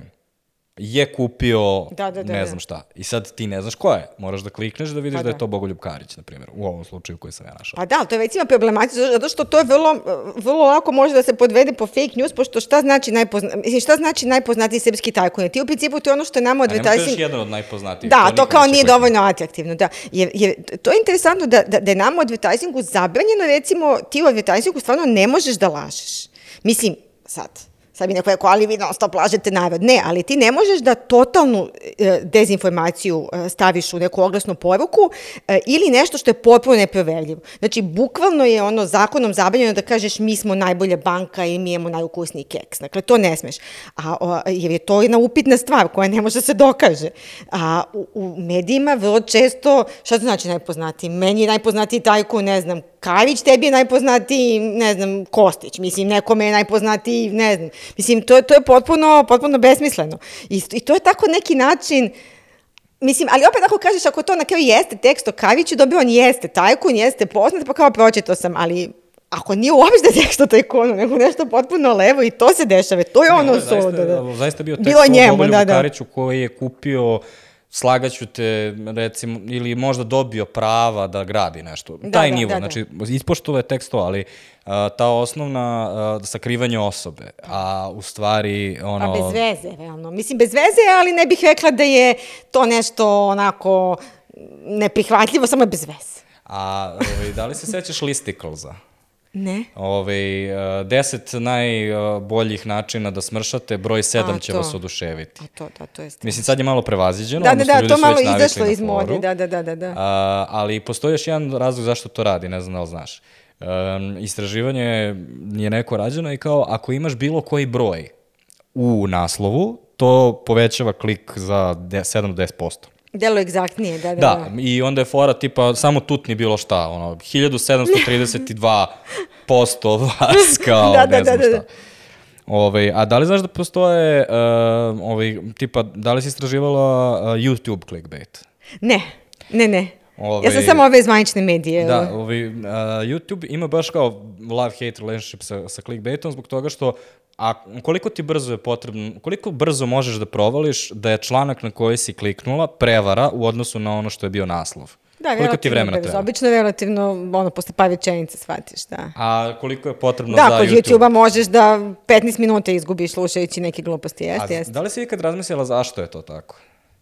je kupio da, da, da, ne znam šta. I sad ti ne znaš ko je. Moraš da klikneš da vidiš pa da. da je to Bogoljub Karić, na primjer, u ovom slučaju koji sam ja našao. Pa da, to je već ima problematično, zato što to je vrlo, vrlo lako može da se podvede po fake news, pošto šta znači, najpozna... Mislim, šta znači najpoznatiji srpski tajkun? Ti u principu to je ono što je nama advertising... A nemaš jedan od najpoznatijih. Da, to, to kao nije dovoljno atraktivno. Da. Je, je, to je interesantno da, da, da je nama u advertisingu zabranjeno, recimo, ti u advertisingu stvarno ne možeš da lažeš. Mislim, sad... Sad bi neko rekao, ali vi non stop lažete narod. Ne, ali ti ne možeš da totalnu e, dezinformaciju e, staviš u neku oglasnu poruku e, ili nešto što je potpuno neproverljivo. Znači, bukvalno je ono zakonom zabranjeno da kažeš mi smo najbolja banka i mi imamo najukusniji keks. Dakle, to ne smeš. A, o, jer je to jedna upitna stvar koja ne može da se dokaže. A u, u medijima vrlo često, šta to znači najpoznatiji? Meni je najpoznatiji tajkun, ne znam, Karić, tebi je najpoznatiji, ne znam, Kostić. Mislim, nekome je najpoznatiji, ne znam. Mislim, to, to je potpuno, potpuno besmisleno. I, I to je tako neki način, mislim, ali opet ako kažeš, ako to na kraju jeste tekst o Kariću, dobio on jeste tajkun, jeste poznat, pa kao pročitao sam, ali ako nije uopšte tekst o tajkunu, nego nešto potpuno levo i to se dešava, to je ono solo. Da, da. Zaista bio tekst o Bogoljubu da, da. Kariću koji je kupio slagaću te, recimo, ili možda dobio prava da gradi nešto. Da, Taj da, nivo, da, znači, da. ispoštova je tekst to, ali uh, ta osnovna uh, sakrivanje osobe, a u stvari, ono... Pa bez veze, realno. Mislim, bez veze, ali ne bih rekla da je to nešto onako neprihvatljivo, samo je bez veze. A ovaj, da li se sećaš Listiclesa? Ne. Ove, deset najboljih načina da smršate, broj sedam će vas oduševiti. A to, da, to je Mislim, sad je malo prevaziđeno. Da, da, da, to malo izašlo iz mode, da, da, da, da. A, ali postoji još jedan razlog zašto to radi, ne znam da li znaš. Um, istraživanje je neko rađeno i kao, ako imaš bilo koji broj u naslovu, to povećava klik za sedam do deset posto. Delo egzaktnije, da, da, da. Da, i onda je fora tipa samo tutni bilo šta, ono, hiljadu sedamsto trideset dva posto vas kao, da, ne da, znam da, šta. Da. Ove, a da li znaš da postoje, uh, ove, tipa, da li si istraživala uh, YouTube clickbait? Ne, ne, ne. Ove, ja sam samo ove zvanične medije. Da, ove, uh, YouTube ima baš kao love-hate relationship sa, sa clickbaitom zbog toga što a koliko ti brzo je potrebno, koliko brzo možeš da provališ da je članak na koji si kliknula prevara u odnosu na ono što je bio naslov? Da, koliko ti vremena treba? Obično relativno, ono, posle par rečenice shvatiš, da. A koliko je potrebno da, za YouTube? Da, kod YouTube-a možeš da petnaest minuta izgubiš slušajući neke gluposti, jeste, jeste. Da li si ikad razmislila zašto je to tako?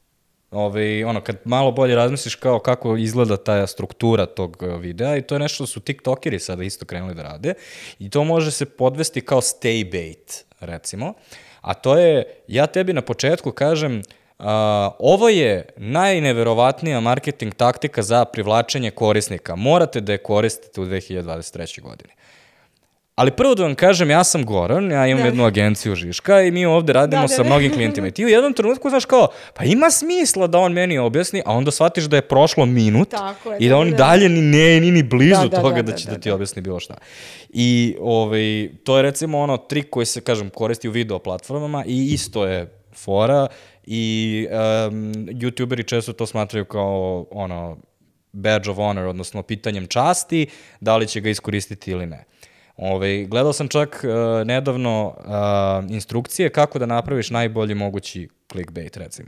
Ove, ono, kad malo bolje razmisliš kao kako izgleda ta struktura tog videa i to je nešto što su tiktokeri sada isto krenuli da rade i to može se podvesti kao stay bait, recimo, a to je, ja tebi na početku kažem, uh, ovo je najneverovatnija marketing taktika za privlačenje korisnika, morate da je koristite u dve hiljade dvadeset trećoj godini. Ali prvo da vam kažem, ja sam Goran, ja imam da. jednu agenciju Žiška i mi ovde radimo da, da, sa da. mnogim klijentima. I ti u jednom trenutku znaš kao, pa ima smisla da on meni objasni, a onda shvatiš da je prošlo minut je, i da, da on da, dalje ni ne, ni ni blizu da, toga da, da, da će da, da ti da. objasni bilo šta. I ovaj, to je recimo ono trik koji se, kažem, koristi u video platformama i isto je fora i um, youtuberi često to smatraju kao ono badge of honor, odnosno pitanjem časti, da li će ga iskoristiti ili ne. Ove, gledao sam čak uh, nedavno uh, instrukcije kako da napraviš najbolji mogući clickbait, recimo.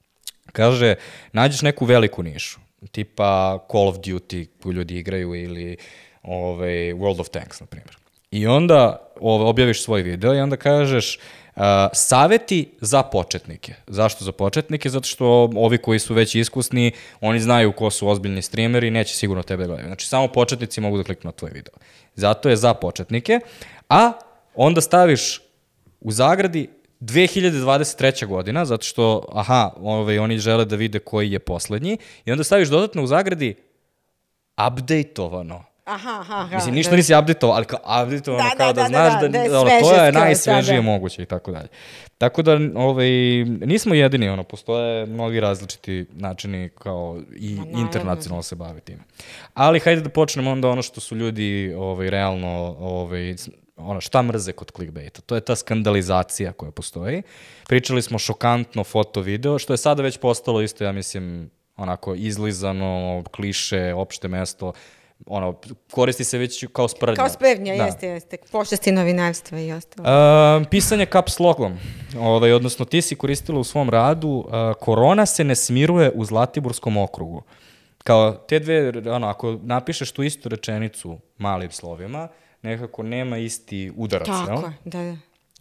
Kaže, nađeš neku veliku nišu, tipa Call of Duty koju ljudi igraju ili ove, World of Tanks, na primjer. I onda objaviš svoj video i onda kažeš uh, saveti za početnike. Zašto za početnike? Zato što ovi koji su već iskusni, oni znaju ko su ozbiljni streameri i neće sigurno tebe gledati. Znači, samo početnici mogu da kliknu na tvoj video. Zato je za početnike, a onda staviš u zagradi dve hiljade dvadeset treća godina, zato što, aha, ovaj, oni žele da vide koji je poslednji, i onda staviš dodatno u zagradi updateovano. Aha, aha, aha. Mislim, ništa da. nisi updateovao, ali kao updateovano, da, kao da, da znaš da, da, da, da, da ono, to je najsvežije da, da. moguće i tako dalje. Tako da, ovaj, nismo jedini, ono, postoje mnogi različiti načini kao i no, internacionalno se bavi time. Ali hajde da počnemo onda ono što su ljudi ovaj, realno, ovaj, ono, šta mrze kod clickbaita. To je ta skandalizacija koja postoji. Pričali smo šokantno foto video, što je sada već postalo isto, ja mislim, onako izlizano, kliše, opšte mesto, ono, koristi se već kao sprdnja. Kao sprdnja, da. jeste, jeste. Pošasti novinarstva i ostalo. Uh, pisanje caps lockom. Ovaj, odnosno, ti si koristila u svom radu uh, korona se ne smiruje u Zlatiborskom okrugu. Kao te dve, ono, ako napišeš tu istu rečenicu malim slovima, nekako nema isti udarac. Tako, da, da.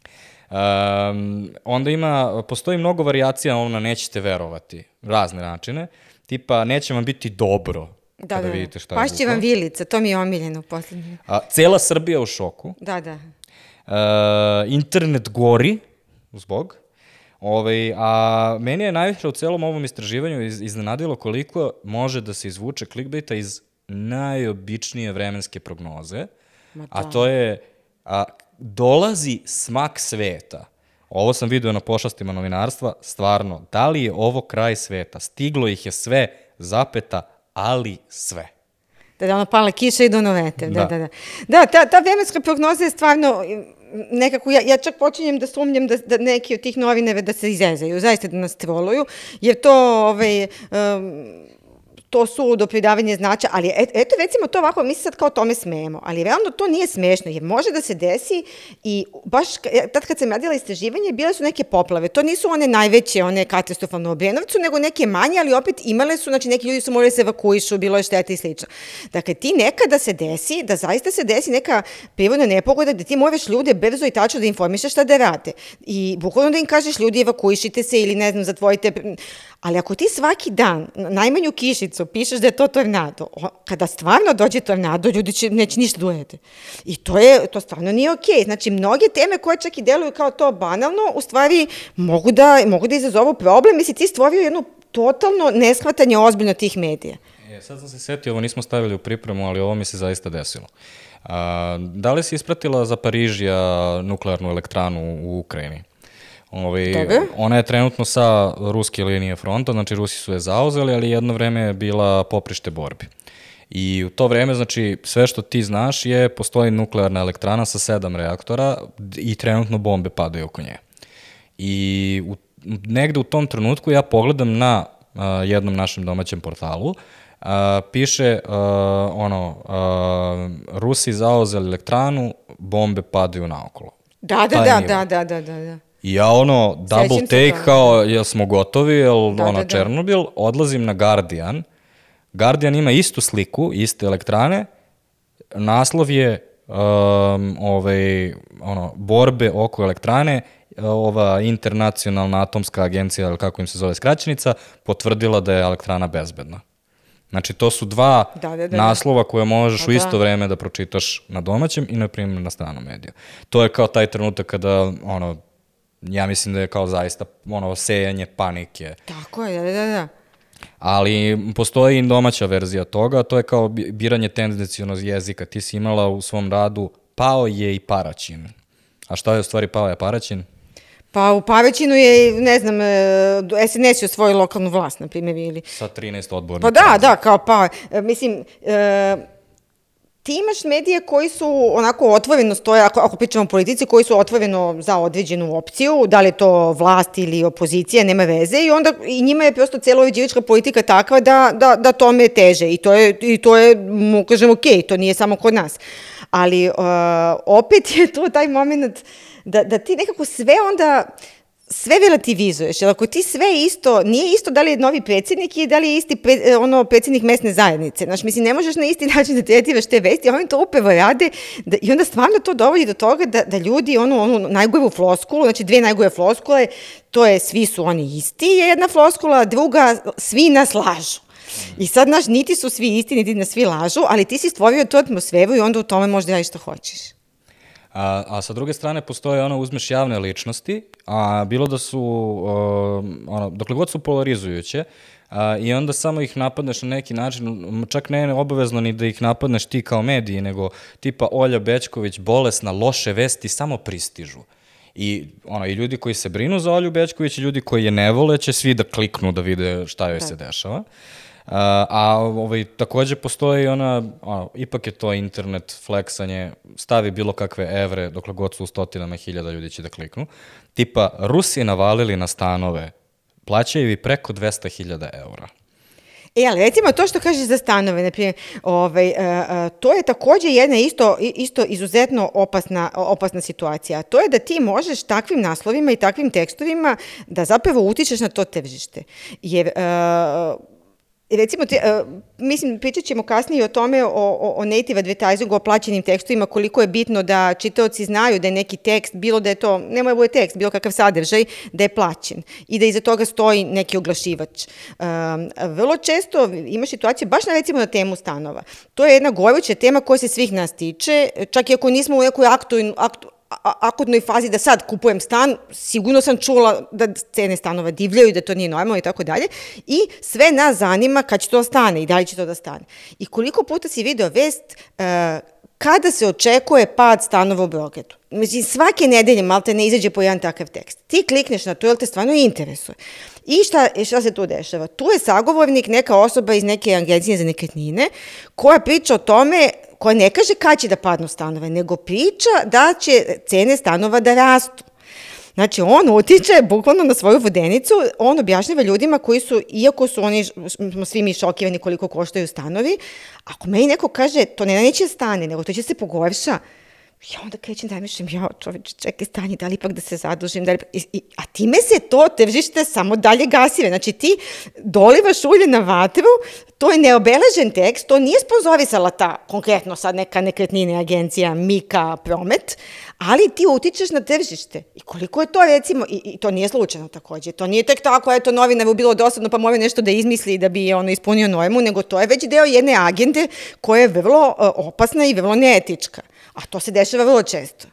Um, onda ima, postoji mnogo varijacija, ono, nećete verovati, razne načine, tipa, neće vam biti dobro, da, kada da, vidite šta je bukva. Pašće vam vilica, to mi je omiljeno u poslednje. A, cela Srbija u šoku. Da, da. Uh, internet gori, zbog. Ovaj, a meni je najviše u celom ovom istraživanju iz, iznenadilo koliko može da se izvuče clickbaita iz najobičnije vremenske prognoze, a to je a, dolazi smak sveta. Ovo sam vidio na pošastima novinarstva, stvarno, da li je ovo kraj sveta? Stiglo ih je sve, zapeta, ali sve. Da, da, ono pale kiša i do veter, da, da, da. Da, ta, ta vremenska prognoza je stvarno nekako, ja, ja čak počinjem da sumnjam da, da neki od tih novinara da se izezaju, zaista da nas troluju, jer to, ovaj, um, to su do pridavanje značaja, ali et, eto recimo to ovako, mi se sad kao tome smejemo, ali realno to nije smešno, jer može da se desi i baš tad kad sam radila istraživanje, bile su neke poplave, to nisu one najveće, one katastrofalne u Obrenovcu, nego neke manje, ali opet imale su, znači neki ljudi su morali se evakuišu, bilo je šteta i slično. Dakle, ti nekada se desi, da zaista se desi neka prirodna nepogoda gde ti moraš ljude brzo i tačno da informišeš šta da rade. I bukvalno da im kažeš ljudi evakuišite se ili ne znam, zatvorite. Ali ako ti svaki dan najmanju kišicu pišeš da je to tornado, kada stvarno dođe tornado, ljudi će, neće ništa da urede. I to, je, to stvarno nije okej. Okay. Znači, mnoge teme koje čak i deluju kao to banalno, u stvari mogu da, mogu da izazovu problem i si ti stvorio jedno totalno neshvatanje ozbiljno tih medija. E, sad sam se setio, ovo nismo stavili u pripremu, ali ovo mi se zaista desilo. A, da li si ispratila za Parižija nuklearnu elektranu u Ukrajini? Ovaj, ona je trenutno sa ruske linije fronta, znači Rusi su je zauzeli, ali jedno vreme je bila poprište borbi. I u to vreme, znači, sve što ti znaš je, postoji nuklearna elektrana sa sedam reaktora i trenutno bombe padaju oko nje. I u, negde u tom trenutku ja pogledam na a, jednom našem domaćem portalu, a, piše a, ono, a, Rusi zauzeli elektranu, bombe padaju naokolo. Da, da, da, da, da, da, da, da. I ja ono, double take kao, jel smo gotovi, jel da, ono, da, da. Černobil, odlazim na Guardian. Guardian ima istu sliku, iste elektrane, naslov je um, ovaj, ono, borbe oko elektrane, ova internacionalna atomska agencija, ili kako im se zove skraćenica, potvrdila da je elektrana bezbedna. Znači, to su dva da, da, da, naslova koje možeš da. u isto vreme da pročitaš na domaćem i, na primjer, na stranom mediju. To je kao taj trenutak kada, ono, ja mislim da je kao zaista ono sejanje panike. Tako je, da, da, da. Ali postoji i domaća verzija toga, to je kao biranje tendencionog jezika. Ti si imala u svom radu pao je i Paraćin. A šta je u stvari pao je Paraćin? Pa u Paraćinu je, ne znam, S N S je osvojio lokalnu vlast, na primjer, ili... Sa trinaest odbornika. Pa da, da, kao pao. Mislim, e, ti imaš medije koji su onako otvoreno stoje, ako, ako pričamo o politici, koji su otvoreno za određenu opciju, da li je to vlast ili opozicija, nema veze, i onda i njima je prosto cela uređivačka politika takva da, da, da tome teže i to je, i to je, mu kažem, okej, okay, to nije samo kod nas. Ali uh, opet je tu taj moment da, da ti nekako sve onda sve relativizuješ, jer ako ti sve isto, nije isto da li je novi predsjednik i da li je isti pre, ono, predsjednik mesne zajednice. Znaš, mislim, ne možeš na isti način da tretiraš te vesti, a oni to upravo rade da, i onda stvarno to dovodi do toga da, da ljudi, ono, ono, najgoru floskulu, znači dve najgore floskule, to je svi su oni isti, je jedna floskula, druga, svi nas lažu. I sad, znaš, niti su svi isti, niti nas svi lažu, ali ti si stvorio tu atmosferu i onda u tome možda radiš što hoćeš. A, a sa druge strane postoje ono, uzmeš javne ličnosti, a bilo da su, uh, ono, dokle god su polarizujuće, uh, i onda samo ih napadneš na neki način, čak ne obavezno ni da ih napadneš ti kao mediji, nego tipa Olja Bećković, bolesna, loše vesti, samo pristižu. I, ono, i ljudi koji se brinu za Olju Bećković i ljudi koji je ne vole će svi da kliknu da vide šta joj se dešava. Uh, a ovaj, takođe postoji ona, ono, ipak je to internet, fleksanje, stavi bilo kakve evre, dokle god su u stotinama hiljada ljudi će da kliknu. Tipa, Rusi navalili na stanove, plaćaju i preko dvesta hiljada eura. E, ali recimo to što kažeš za stanove, naprimjer, ovaj, uh, uh, to je takođe jedna isto, isto izuzetno opasna, opasna situacija. To je da ti možeš takvim naslovima i takvim tekstovima da zapravo utičeš na to tržište. Jer uh, recimo, te, uh, mislim, pričat ćemo kasnije o tome, o, o, o native advertisingu, o plaćenim tekstovima, koliko je bitno da čitaoci znaju da je neki tekst, bilo da je to, nemoj da bude tekst, bilo kakav sadržaj, da je plaćen i da iza toga stoji neki oglašivač. Uh, vrlo često imaš situaciju, baš na recimo na temu stanova. To je jedna goruća tema koja se svih nas tiče, čak i ako nismo u nekoj aktu, aktu akutnoj fazi da sad kupujem stan, sigurno sam čula da cene stanova divljaju i da to nije normalno i tako dalje. I sve nas zanima kad će to stane i da li će to da stane. I koliko puta si video vest uh, kada se očekuje pad stanova u Beogradu. Mislim, svake nedelje malte ne izađe po jedan takav tekst. Ti klikneš na to, jer te stvarno interesuje. I šta, šta se tu dešava? Tu je sagovornik, neka osoba iz neke agencije za nekretnine, koja priča o tome, koja ne kaže kad će da padnu stanove, nego priča da će cene stanova da rastu. Znači, on utiče bukvalno na svoju vodenicu, on objašnjava ljudima koji su, iako su oni, smo svi mi šokirani koliko koštaju stanovi, ako meni neko kaže, to ne neće stane, nego to će se pogorša, ja onda krećem da mišljam, ja čoveč, čekaj stani, da li ipak da se zadužim, da li, i, i, a time se to tržište samo dalje gasire. Znači ti dolivaš ulje na vatru, to je neobeležen tekst, to nije sponzorisala ta, konkretno sad neka nekretnine agencija Mika Promet, ali ti utičeš na tržište. I koliko je to recimo, i, i to nije slučajno takođe, to nije tek tako, eto novinaru bilo dosadno pa mora nešto da izmisli da bi ono ispunio normu, nego to je već deo jedne agende koja je vrlo uh, opasna i vrlo neetička. A to se dešava vrlo često.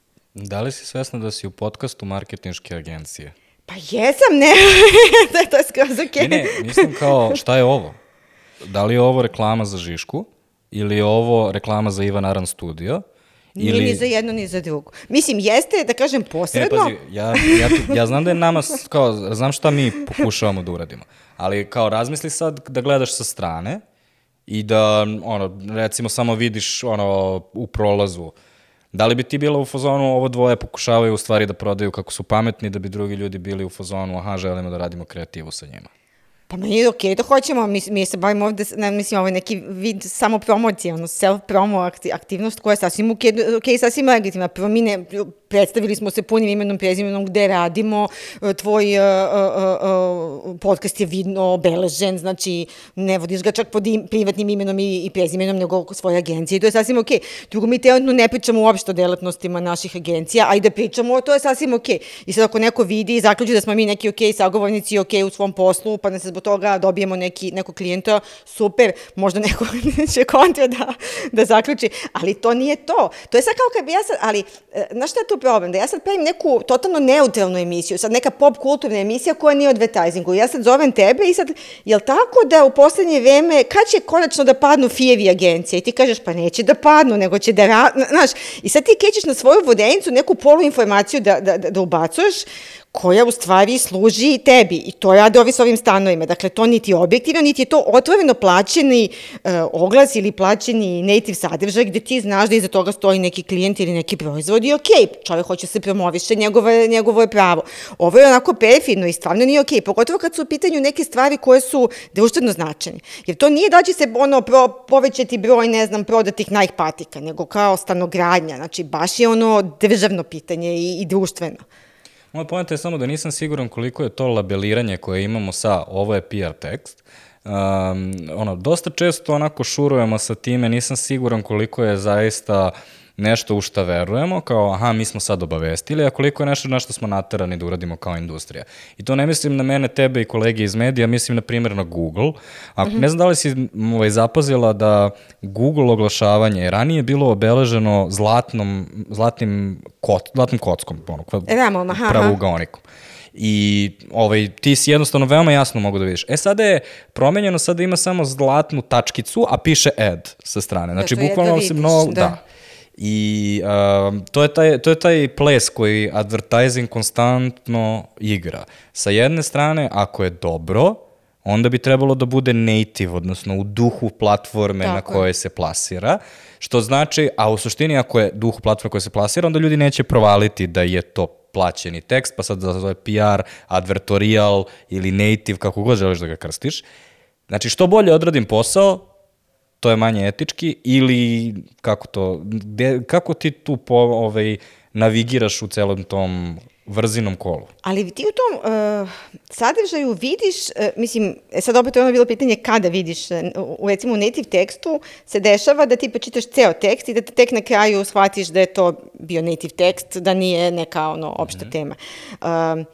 Da li si svesna da si u podcastu marketinške agencije? Pa jesam, ne, to je skroz okej. Ne, ne, mislim kao, šta je ovo? Da li je ovo reklama za Žišku ili je ovo reklama za Ivan Aran studio? Nije ili... ni za jedno, ni za drugo. Mislim, jeste, da kažem, posredno... Ne, pazi, ja, ja, ja znam da je nama, kao, znam šta mi pokušavamo da uradimo, ali kao razmisli sad da gledaš sa strane i da, ono, recimo samo vidiš, ono, u prolazu, da li bi ti bila u fazonu, ovo dvoje pokušavaju u stvari da prodaju kako su pametni, da bi drugi ljudi bili u fazonu, aha, želimo da radimo kreativu sa njima? Pa meni je okej da hoćemo, mi, mi se bavimo ovde, ne, mislim, ovo je neki vid samo promocije, ono, self-promo aktivnost koja je sasvim okej, okay, sasvim legitimna. Prvo mi ne, predstavili smo se punim imenom, prezimenom, gde radimo, tvoj uh, uh, uh, podcast je vidno obeležen, znači ne vodiš ga čak pod im, privatnim imenom i, i prezimenom, nego svoje agencije i to je sasvim okej. Drugo, mi trenutno ne pričamo uopšte o delatnostima naših agencija, a i da pričamo, to je sasvim okej. I sad ako neko vidi i zaključi da smo mi neki okej sagovornici, okej u svom poslu, pa da se zbog toga dobijemo neki, neko klijenta, super, možda neko će kontra da, da zaključi, ali to nije to. To je sad kao kad bi ja sad, ali, znaš šta je tu problem? Da ja sad pravim neku totalno neutralnu emisiju, sad neka pop kulturna emisija koja nije o advertisingu. Ja sad zovem tebe i sad, jel tako da u poslednje vreme, kad će konačno da padnu Fijevi agencije? I ti kažeš, pa neće da padnu, nego će da, ra... znaš, i sad ti krećeš na svoju vodenicu neku poluinformaciju da, da, da, da ubacuješ, koja u stvari služi tebi i to rade ovi s ovim stanovima. Dakle, to niti je objektivno, niti je to otvoreno plaćeni uh, oglas ili plaćeni native sadržaj gde ti znaš da iza toga stoji neki klijent ili neki proizvod i okej, okay, čovjek hoće se promoviše, njegovo, njegovo je pravo. Ovo je onako perfidno i stvarno nije okej, okay, pogotovo kad su u pitanju neke stvari koje su društveno značajne. Jer to nije da će se ono, pro, povećati broj, ne znam, prodatih Nike patika, nego kao stanogradnja. Znači, baš je ono državno pitanje i, i društveno. Moja poenta je samo da nisam siguran koliko je to labeliranje koje imamo sa ovo je P R tekst. Um, ono, dosta često onako šurujemo sa time, nisam siguran koliko je zaista nešto u šta verujemo, kao aha, mi smo sad obavestili, a koliko je nešto na što smo naterani da uradimo kao industrija. I to ne mislim na mene, tebe i kolege iz medija, mislim na primjer na Google. A, mm-hmm. Ne znam da li si ovaj, zapazila da Google oglašavanje je ranije bilo obeleženo zlatnom, zlatnim kot, zlatnim kockom, ono, pravougaonikom. I ovaj, ti si jednostavno veoma jasno mogu da vidiš. E, sada je promenjeno, sada ima samo zlatnu tačkicu, a piše ad sa strane. Znači, da, bukvalno se mnogo... Da. da. I uh, to, je taj, to je taj ples koji advertising konstantno igra. Sa jedne strane, ako je dobro, onda bi trebalo da bude native, odnosno u duhu platforme Tako na kojoj se plasira, što znači, a u suštini ako je duhu platforme koja se plasira, onda ljudi neće provaliti da je to plaćeni tekst, pa sad da zove P R, advertorial ili native, kako god želiš da ga krstiš. Znači, što bolje odradim posao, to je manje etički, ili kako to, de, kako ti tu po, ovaj, navigiraš u celom tom vrzinom kolu? Ali ti u tom uh, sadržaju vidiš, uh, mislim, sad opet je ono bilo pitanje kada vidiš, uh, u, recimo u native tekstu se dešava da ti počitaš ceo tekst i da tek na kraju shvatiš da je to bio native tekst, da nije neka ono opšta mm-hmm. tema. Uh,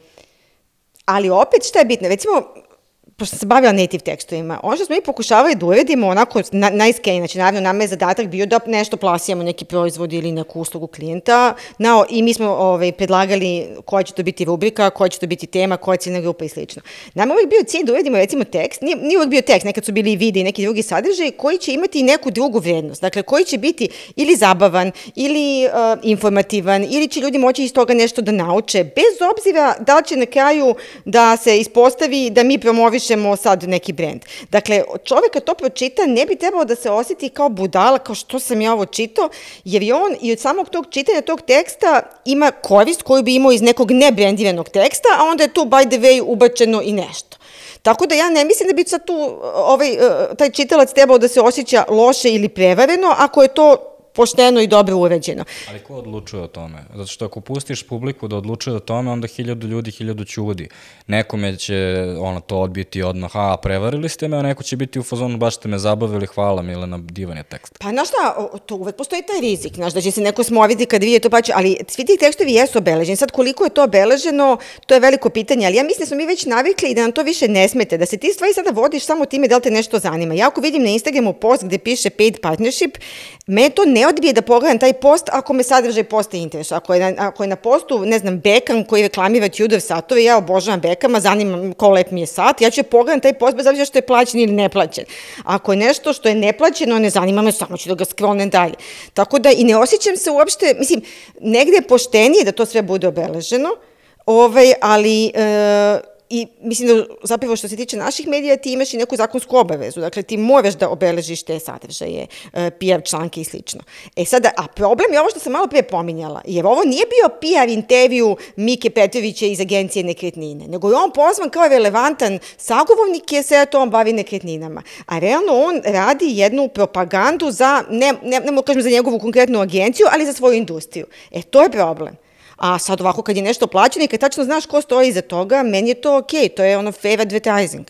ali opet šta je bitno, recimo, pošto sam se bavila native tekstovima, ono što smo mi pokušavali da uredimo onako na, najskej, znači naravno nama je zadatak bio da nešto plasijamo, neki proizvod ili neku uslugu klijenta, no, i mi smo ovaj, predlagali koja će to biti rubrika, koja će to biti tema, koja je ciljna grupa i slično. Nama uvijek bio cilj da uredimo recimo tekst, nije, nije uvijek bio tekst, nekad su bili i vide i neki drugi sadržaj koji će imati neku drugu vrednost, dakle koji će biti ili zabavan, ili uh, informativan, ili će ljudi moći iz toga nešto da nauče, bez obzira da li će na kraju da se ispostavi da mi promoviš sad neki brend. Dakle, čovek kad to pročita ne bi trebalo da se osjeti kao budala, kao što sam ja ovo čitao, jer i on i od samog tog čitanja tog teksta ima korist koju bi imao iz nekog nebrendiranog teksta, a onda je tu by the way ubačeno i nešto. Tako da ja ne mislim da bi sad tu ovaj, taj čitalac trebao da se osjeća loše ili prevareno, ako je to pošteno i dobro urađeno. Ali ko odlučuje o tome? Zato što ako pustiš publiku da odlučuje o tome, onda hiljadu ljudi, hiljadu ćudi. Nekome će ono, to odbiti odmah, a prevarili ste me, a neko će biti u fazonu, baš ste me zabavili, hvala mi, ili na divan je tekst. Pa znaš šta, to uvek postoji taj rizik, znaš, da će se neko smoviti kad vidje to pače, ali svi ti tekstovi jesu obeleženi. Sad koliko je to obeleženo, to je veliko pitanje, ali ja mislim da smo mi već navikli i da nam to više ne smete, da se ti stvari sada vodiš samo time da li te nešto zanima. Ja ako vidim na Instagramu post gde piše paid partnership, me to ne odbije da pogledam taj post ako me sadržaj posta interesuje. Ako je na, ako je na postu, ne znam, Beckham koji reklamira Tudor satove, ja obožavam Beckhama, zanima ko lep mi je sat, ja ću pogledam taj post bez obzira što je plaćen ili neplaćen. Ako je nešto što je neplaćeno, ne zanima me, samo ću da ga scrollnem dalje. Tako da i ne osjećam se uopšte, mislim, negde je poštenije da to sve bude obeleženo, ovaj, ali... E, I mislim da zapravo što se tiče naših medija ti imaš i neku zakonsku obavezu, dakle ti moraš da obeležiš te sadržaje, P R članke i slično. E sada, a problem je ovo što sam malo pre pominjala, jer ovo nije bio P R intervju Mike Petrovića iz agencije Nekretnine, nego je on pozvan kao relevantan sagovornik jer se ja to on bavi nekretninama. A realno on radi jednu propagandu za, ne, ne, ne mogu kažem za njegovu konkretnu agenciju, ali za svoju industriju. E to je problem. A sad ovako kad je nešto plaćeno i kad tačno znaš ko stoji iza toga, meni je to okej, to je ono fair advertising.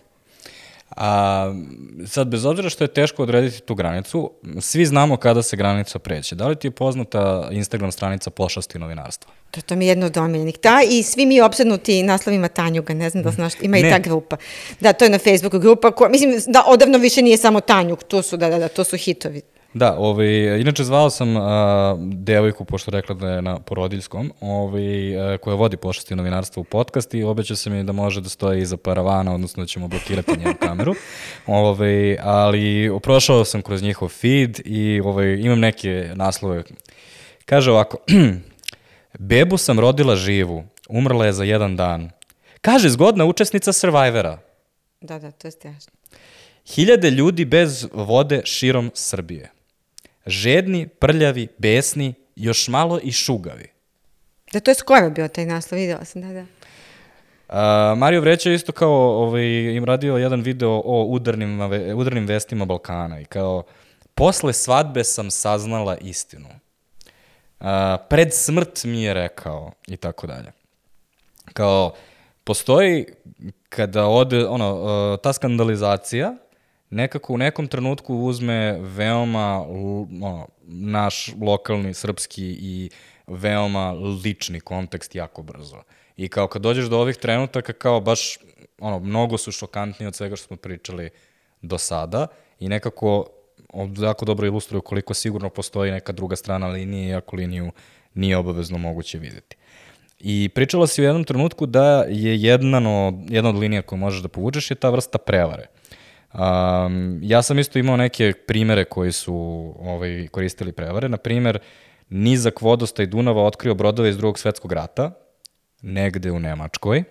A, sad, bez obzira što je teško odrediti tu granicu, svi znamo kada se granica pređe. Da li ti je poznata Instagram stranica Pošasti novinarstva? To, to mi je jedno od omiljenih. Ta i svi mi opsednuti naslovima Tanjuga, ne znam da znaš, ima ne. I ta grupa. Da, to je na Facebooku grupa, koja, mislim da odavno više nije samo Tanjuk, to su, da, da, da, to su hitovi. Da, ovaj, inače zvao sam a, devojku, pošto rekla da je na porodiljskom, ovaj, a, koja vodi Pošasti novinarstvo u podcast i obeća se mi da može da stoji iza paravana, odnosno da ćemo blokirati njenu kameru. Ovaj, ali prošao sam kroz njihov feed i ovaj, imam neke naslove. Kaže ovako, bebu sam rodila živu, umrla je za jedan dan. Kaže zgodna učesnica Survivora. Da, da, to je strašno. Hiljade ljudi bez vode širom Srbije. Žedni, prljavi, besni, još malo i šugavi. Da, to je skoro bio taj naslov, videla sam, da, da. Uh, Mario Vreća je isto kao ovaj, im radio jedan video o udarnim, udarnim vestima Balkana i kao, posle svadbe sam saznala istinu. Uh, pred smrt mi je rekao i tako dalje. kao, postoji kada ode, ono, uh, ta skandalizacija nekako u nekom trenutku uzme veoma ono, naš lokalni, srpski i veoma lični kontekst jako brzo. I kao kad dođeš do ovih trenutaka, kao baš, ono, mnogo su šokantniji od svega što smo pričali do sada i nekako jako dobro ilustruju koliko sigurno postoji neka druga strana linije, iako liniju nije obavezno moguće vidjeti. I pričalo se u jednom trenutku da je jedan od, jedna od linija koju možeš da povučeš je ta vrsta prevare. Um, ja sam isto imao neke primere koji su ovaj, koristili prevare. Na primer, nizak vodostaj Dunava otkrio brodove iz drugog svetskog rata, negde u Nemačkoj.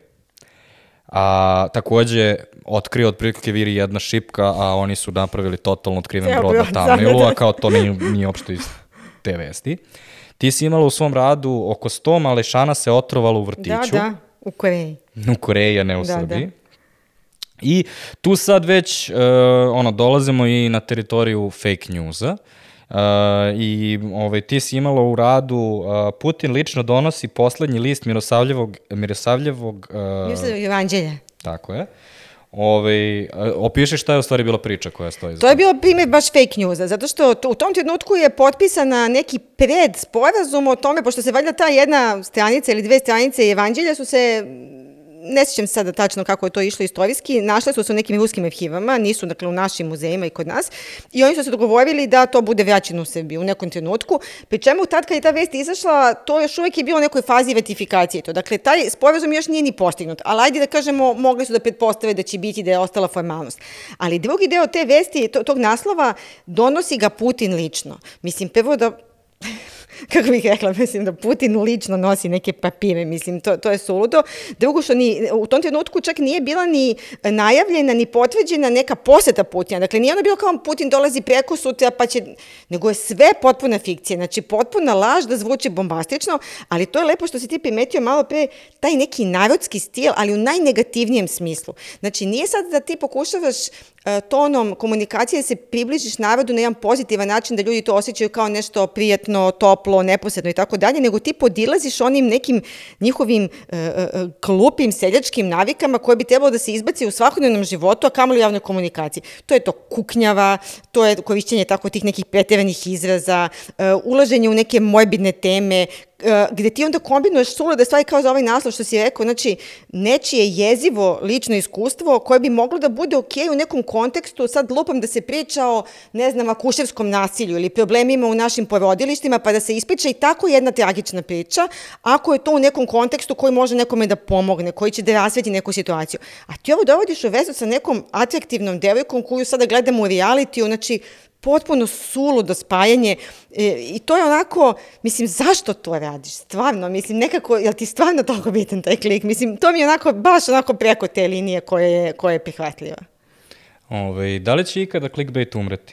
A takođe, otkrio otprilike viri jedna šipka, a oni su napravili totalno otkriven brod na Tamnilu, a kao to nije, nije opšto iz te vesti. Ti si imala u svom radu oko sto malešana se otrovalo u vrtiću. Da, da, u Koreji. U Koreji, a ne u da, Srbiji. Da. I tu sad već uh, ono, dolazimo i na teritoriju fake newsa. Uh, I ovaj, ti si imala u radu uh, Putin lično donosi poslednji list Mirosavljevog... Mirosavljevog... Uh, Mirosavljevog evanđelja. Tako je. Ove, opiši šta je u stvari bila priča koja stoji za to. To je bio primjer baš fake newsa, zato što u tom trenutku je potpisana neki predsporazum o tome, pošto se valjda ta jedna stranica ili dve stranice evanđelja su se, ne sjećam se sada tačno kako je to išlo istorijski, našle su se u nekim ruskim arhivama, nisu dakle u našim muzejima i kod nas, i oni su se dogovorili da to bude vraćeno u Srbiju u nekom trenutku, pri čemu tad kad je ta vest izašla, to još uvijek je bilo u nekoj fazi ratifikacije. To. Dakle, taj sporazum još nije ni postignut, ali ajde da kažemo, mogli su da pretpostave da će biti da je ostala formalnost. Ali drugi deo te vesti, to, tog naslova, donosi ga Putin lično. Mislim, prvo da... kako bih rekla, mislim da Putin lično nosi neke papire, mislim, to, to je suludo. Drugo što ni, u tom trenutku čak nije bila ni najavljena, ni potvrđena neka poseta Putina. Dakle, nije ono bilo kao Putin dolazi preko sutra, pa će, nego je sve potpuna fikcija, znači potpuna laž da zvuči bombastično, ali to je lepo što si ti primetio malo pre, taj neki narodski stil, ali u najnegativnijem smislu. Znači, nije sad da ti pokušavaš tonom komunikacije da se približiš narodu na jedan pozitivan način, da ljudi to osjećaju kao nešto prijatno, toplo, neposredno i tako dalje, nego ti podilaziš onim nekim njihovim uh, uh, klupim seljačkim navikama koje bi trebalo da se izbaci u svakodnevnom životu, a kamoli u javnoj komunikaciji. To je to kuknjava, to je korišćenje tako tih nekih preteranih izraza, uh, ulaženje u neke morbidne teme, gde ti onda kombinuješ sulude stvari kao za ovaj naslov što si rekao, znači nečije jezivo lično iskustvo koje bi moglo da bude okej u nekom kontekstu, sad lupam da se priča o, ne znam, akuševskom nasilju ili problemima u našim porodilištima, pa da se ispriča i tako jedna tragična priča, ako je to u nekom kontekstu koji može nekome da pomogne, koji će da rasveti neku situaciju. A ti ovo dovodiš u vezu sa nekom atraktivnom devojkom koju sada gledamo u realitiju, znači potpuno suludo spajanje e, i to je onako, mislim, zašto to radiš? Stvarno, mislim, nekako, jel ti stvarno toliko bitan taj klik? Mislim, to mi je onako, baš onako preko te linije koja je, koja je prihvatljiva. Ove, da li će ikada clickbait umreti?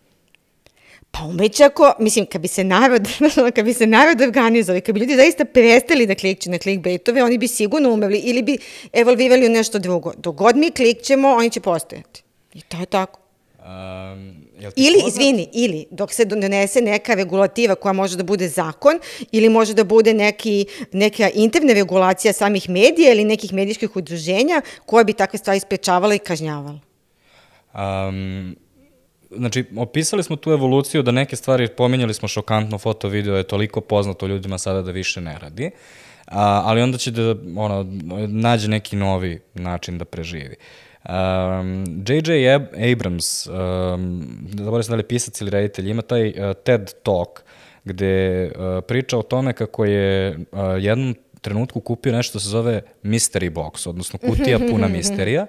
Pa umreće ako, mislim, kad bi se narod, kad bi se narod organizovali, kad bi ljudi zaista prestali da klikću na clickbaitove, oni bi sigurno umrli ili bi evolvirali u nešto drugo. Dok god mi klikćemo, oni će postojati. I to je tako. Um, ili, poznat? izvini, ili dok se donese neka regulativa koja može da bude zakon ili može da bude neki, neka interna regulacija samih medija ili nekih medijskih udruženja koja bi takve stvari sprečavala i kažnjavala. Um, znači, opisali smo tu evoluciju da neke stvari, pominjali smo šokantno foto video, je toliko poznato ljudima sada da više ne radi, a, ali onda će da ono, nađe neki novi način da preživi. Um, J J Abrams, um, zaboravim se da li je pisac ili reditelj, ima taj uh, TED Talk gde uh, priča o tome kako je uh, jednom trenutku kupio nešto što se zove mystery box, odnosno kutija puna misterija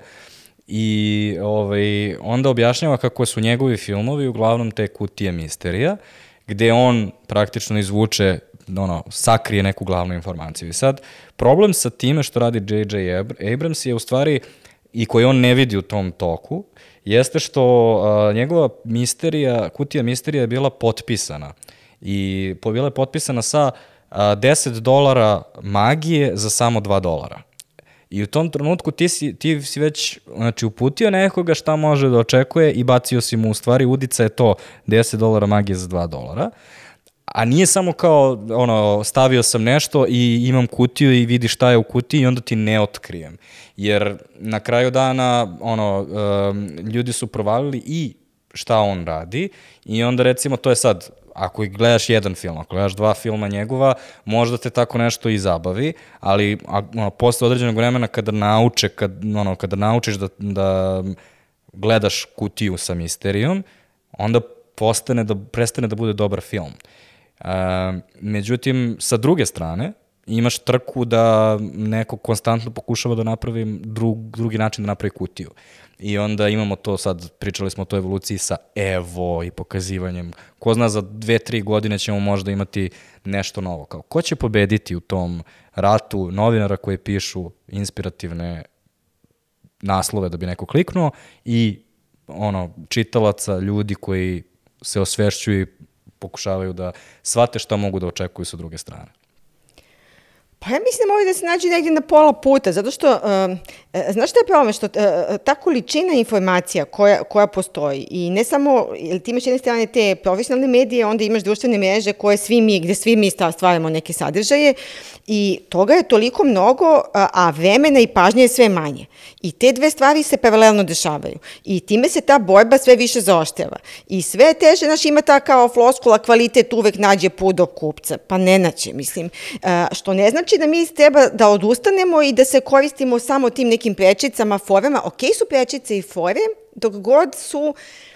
i ovaj, onda objašnjava kako su njegovi filmovi uglavnom te kutije misterija, gde on praktično izvuče, ono, sakrije neku glavnu informaciju. I sad, problem sa time što radi J J Abrams je u stvari i koji on ne vidi u tom toku, jeste što a, njegova misterija, kutija misterija je bila potpisana. I bila je potpisana sa a, deset dolara magije za samo dva dolara. I u tom trenutku ti si, ti si već znači, uputio nekoga šta može da očekuje i bacio si mu u stvari udica je to deset dolara magije za dva dolara. a nije samo kao, ono, stavio sam nešto i imam kutiju i vidi šta je u kutiji i onda ti ne otkrijem. Jer na kraju dana, ono, um, ljudi su provalili i šta on radi i onda recimo to je sad, ako gledaš jedan film, ako gledaš dva filma njegova, možda te tako nešto i zabavi, ali a, ono, posle određenog vremena kada nauče, kad, ono, kada naučiš da, da gledaš kutiju sa misterijom, onda postane da, prestane da bude dobar film. E, međutim, sa druge strane, imaš trku da neko konstantno pokušava da napravi drug, drugi način da napravi kutiju. I onda imamo to sad, pričali smo o toj evoluciji sa Evo i pokazivanjem. Ko zna, za dve, tri godine ćemo možda imati nešto novo. Kao, ko će pobediti u tom ratu novinara koji pišu inspirativne naslove da bi neko kliknuo i ono, čitalaca, ljudi koji se osvešćuju i pokušavaju da shvate šta mogu da očekuju sa druge strane. Pa ja mislim da može da se nađe negdje na pola puta, zato što, uh, znaš šta je problem, što uh, ta količina informacija koja, koja postoji i ne samo, jer ti imaš jedne strane te profesionalne medije, onda imaš društvene mreže koje svi mi, gde svi mi stvaramo neke sadržaje i toga je toliko mnogo, a, a vremena i pažnje je sve manje. I te dve stvari se paralelno dešavaju. I time se ta borba sve više zaoštrava. I sve teže, znaš, ima ta kao floskula, kvalitet uvek nađe put do kupca. Pa ne naće, mislim. Uh, što ne znači da mi treba da odustanemo i da se koristimo samo tim nekim prečicama, forama. Ok su prečice i fore, dok god su,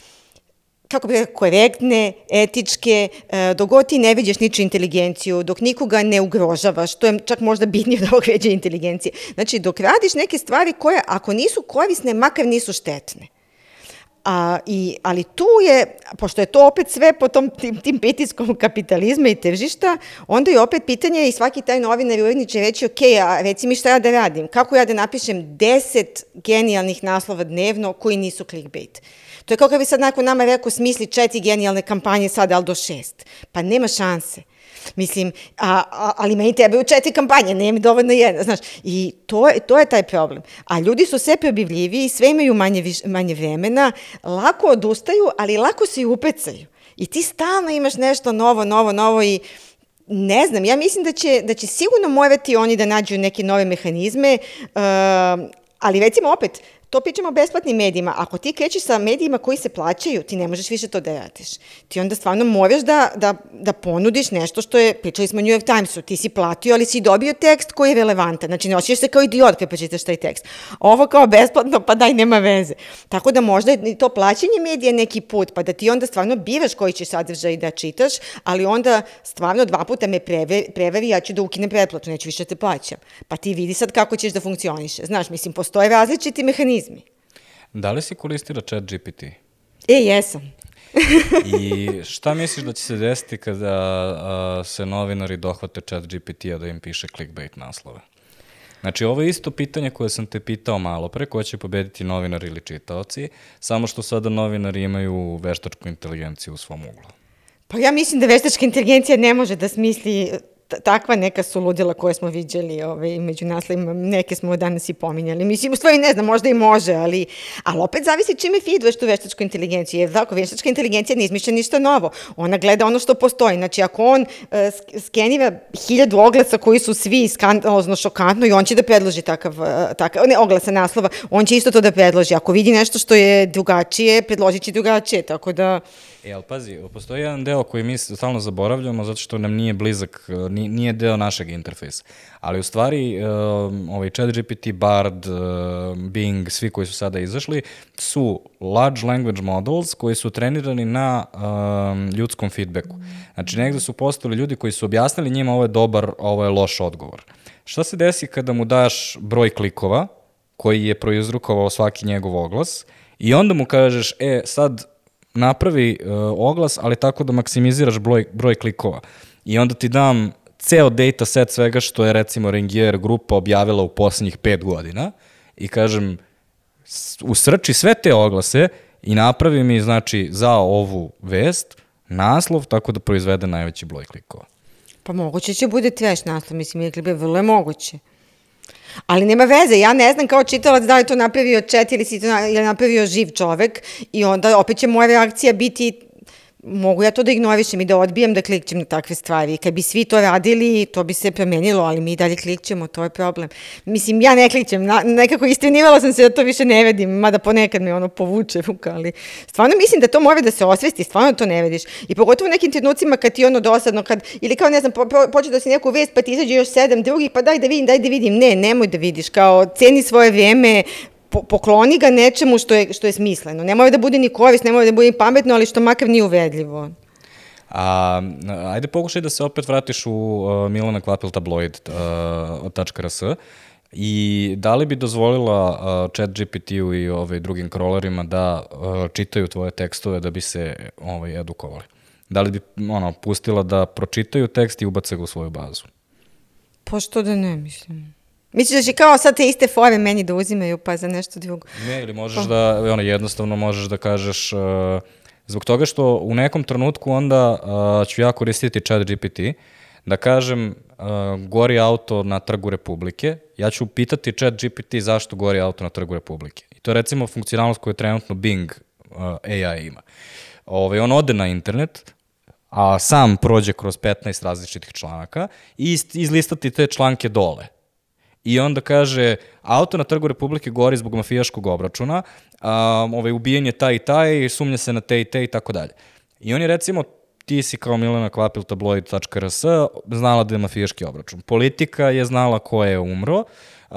kako bi rekao, korektne, etičke, dok god ti ne viđeš niču inteligenciju, dok nikoga ne ugrožavaš, to je čak možda bitnije od ovog veđa inteligencije. Znači, dok radiš neke stvari koje, ako nisu korisne, makar nisu štetne. A, i, ali tu je, pošto je to opet sve po tom, tim, tim pritiskom kapitalizma i tržišta, onda je opet pitanje i svaki taj novinar i urednik će reći, ok, a reci mi šta ja da radim, kako ja da napišem deset genijalnih naslova dnevno koji nisu clickbait. To je kao kad bi sad nakon nama rekao smisli četiri genijalne kampanje sad, ali do šest. Pa nema šanse. Mislim, a, a, ali meni trebaju četiri kampanje, nema mi dovoljno jedna, znaš, i to, to je taj problem. A ljudi su sve probivljiviji, sve imaju manje, viš, manje vremena, lako odustaju, ali lako se i upecaju. I ti stalno imaš nešto novo, novo, novo i ne znam, ja mislim da će, da će sigurno morati oni da nađu neke nove mehanizme, uh, ali recimo opet, to pričamo o besplatnim medijima. Ako ti krećeš sa medijima koji se plaćaju, ti ne možeš više to da radiš. Ti onda stvarno moraš da, da, da ponudiš nešto što je, pričali smo o New York Timesu, ti si platio, ali si dobio tekst koji je relevantan. Znači, ne osjećaš se kao idiot kad pročitaš taj tekst. Ovo kao besplatno, pa daj, nema veze. Tako da možda je to plaćanje medija neki put, pa da ti onda stvarno biraš koji ćeš sadržaj da čitaš, ali onda stvarno dva puta me preveri, preveri ja ću da ukinem pretplatu, neću više te plaćam. Pa ti vidi sad kako ćeš da funkcioniše. Znaš, mislim, postoje različiti mehanizmi. Da li si koristila Chat G P T? E, jesam. I šta misliš da će se desiti kada a, se novinari dohvate Chat G P T-a da im piše clickbait naslove? Znači, ovo je isto pitanje koje sam te pitao malo pre, ko će pobediti novinari ili čitaoci, samo što sada novinari imaju veštačku inteligenciju u svom uglu. Pa ja mislim da veštačka inteligencija ne može da smisli takva neka su ludila koje smo viđali ovaj, među naslovima, neke smo danas i pominjali. Mislim, u stvari ne znam, možda i može, ali, ali opet zavisi čime feeduješ tu veštačku inteligenciju. Jer tako, veštačka inteligencija ne izmišlja ništa novo. Ona gleda ono što postoji. Znači, ako on uh, skenira hiljadu oglasa koji su svi skandalozno šokantno i on će da predloži takav, uh, takav, ne oglasa naslova, on će isto to da predloži. Ako vidi nešto što je drugačije, predložit će drugačije, tako da... E, ali pazi, postoji jedan deo koji mi stalno zaboravljamo zato što nam nije blizak, nije deo našeg interfejsa. Ali u stvari, um, ovaj ChatGPT, Bard, uh, Bing, svi koji su sada izašli, su large language models koji su trenirani na um, ljudskom feedbacku. Znači, negde su postali ljudi koji su objasnili njima ovo je dobar, ovo je loš odgovor. Šta se desi kada mu daš broj klikova koji je proizrukovao svaki njegov oglas i onda mu kažeš, e, sad napravi uh, oglas, ali tako da maksimiziraš broj, broj klikova. I onda ti dam ceo data set svega što je recimo Ringier grupa objavila u poslednjih pet godina i kažem, usrči sve te oglase i napravi mi, znači, za ovu vest naslov tako da proizvede najveći broj klikova. Pa moguće će bude trash naslov, mislim, jer je vrlo je moguće. Ali nema veze, ja ne znam kao čitalac da li to napravio chat ili si to napravio živ čovek i onda opet će moja reakcija biti mogu ja to da ignorišem i da odbijam da klikćem na takve stvari. Kad bi svi to radili, to bi se promenilo, ali mi dalje klikćemo, to je problem. Mislim, ja ne klikćem, na, nekako istrenivala sam se da to više ne vidim, mada ponekad me ono povuče ruka, ali stvarno mislim da to mora da se osvesti, stvarno to ne vidiš. I pogotovo u nekim trenucima kad ti ono dosadno, kad, ili kao ne znam, po, po, počeo da si neku vest pa ti izađe još sedam drugih, pa daj da vidim, daj da vidim. Ne, nemoj da vidiš, kao ceni svoje vrijeme, pokloni ga nečemu što je, što je smisleno. Ne mora da bude ni korisno, ne mora da bude ni pametno, ali što makar nije uvedljivo. A, ajde pokušaj da se opet vratiš u uh, Milana Kvapil tabloid tačka rs i da li bi dozvolila uh, chat G P T-u i ovaj, drugim crawlerima da uh, čitaju tvoje tekstove da bi se ovaj, edukovali? Da li bi ono, pustila da pročitaju tekst i ubace ga u svoju bazu? Pa što da ne, mislim. Misliš da će kao sad te iste fore meni da uzimaju pa za nešto drugo? Ne, ili možeš pa. da, ono, jednostavno možeš da kažeš, uh, zbog toga što u nekom trenutku onda uh, ću ja koristiti chat G P T, da kažem uh, gori auto na Trgu Republike, ja ću pitati chat G P T zašto gori auto na Trgu Republike. I to je recimo funkcionalnost koju trenutno Bing uh, A I ima. Ove, on ode na internet, a sam prođe kroz petnaest različitih članaka i izlistati te članke dole. I onda kaže, auto na Trgu Republike gori zbog mafijaškog obračuna, um, ovaj, ubijen je taj i taj, sumnja se na te i te i tako dalje. I on je recimo, ti si kao Milana Kvapil tabloid tačka rs znala da je mafijaški obračun. Politika je znala ko je umro, um,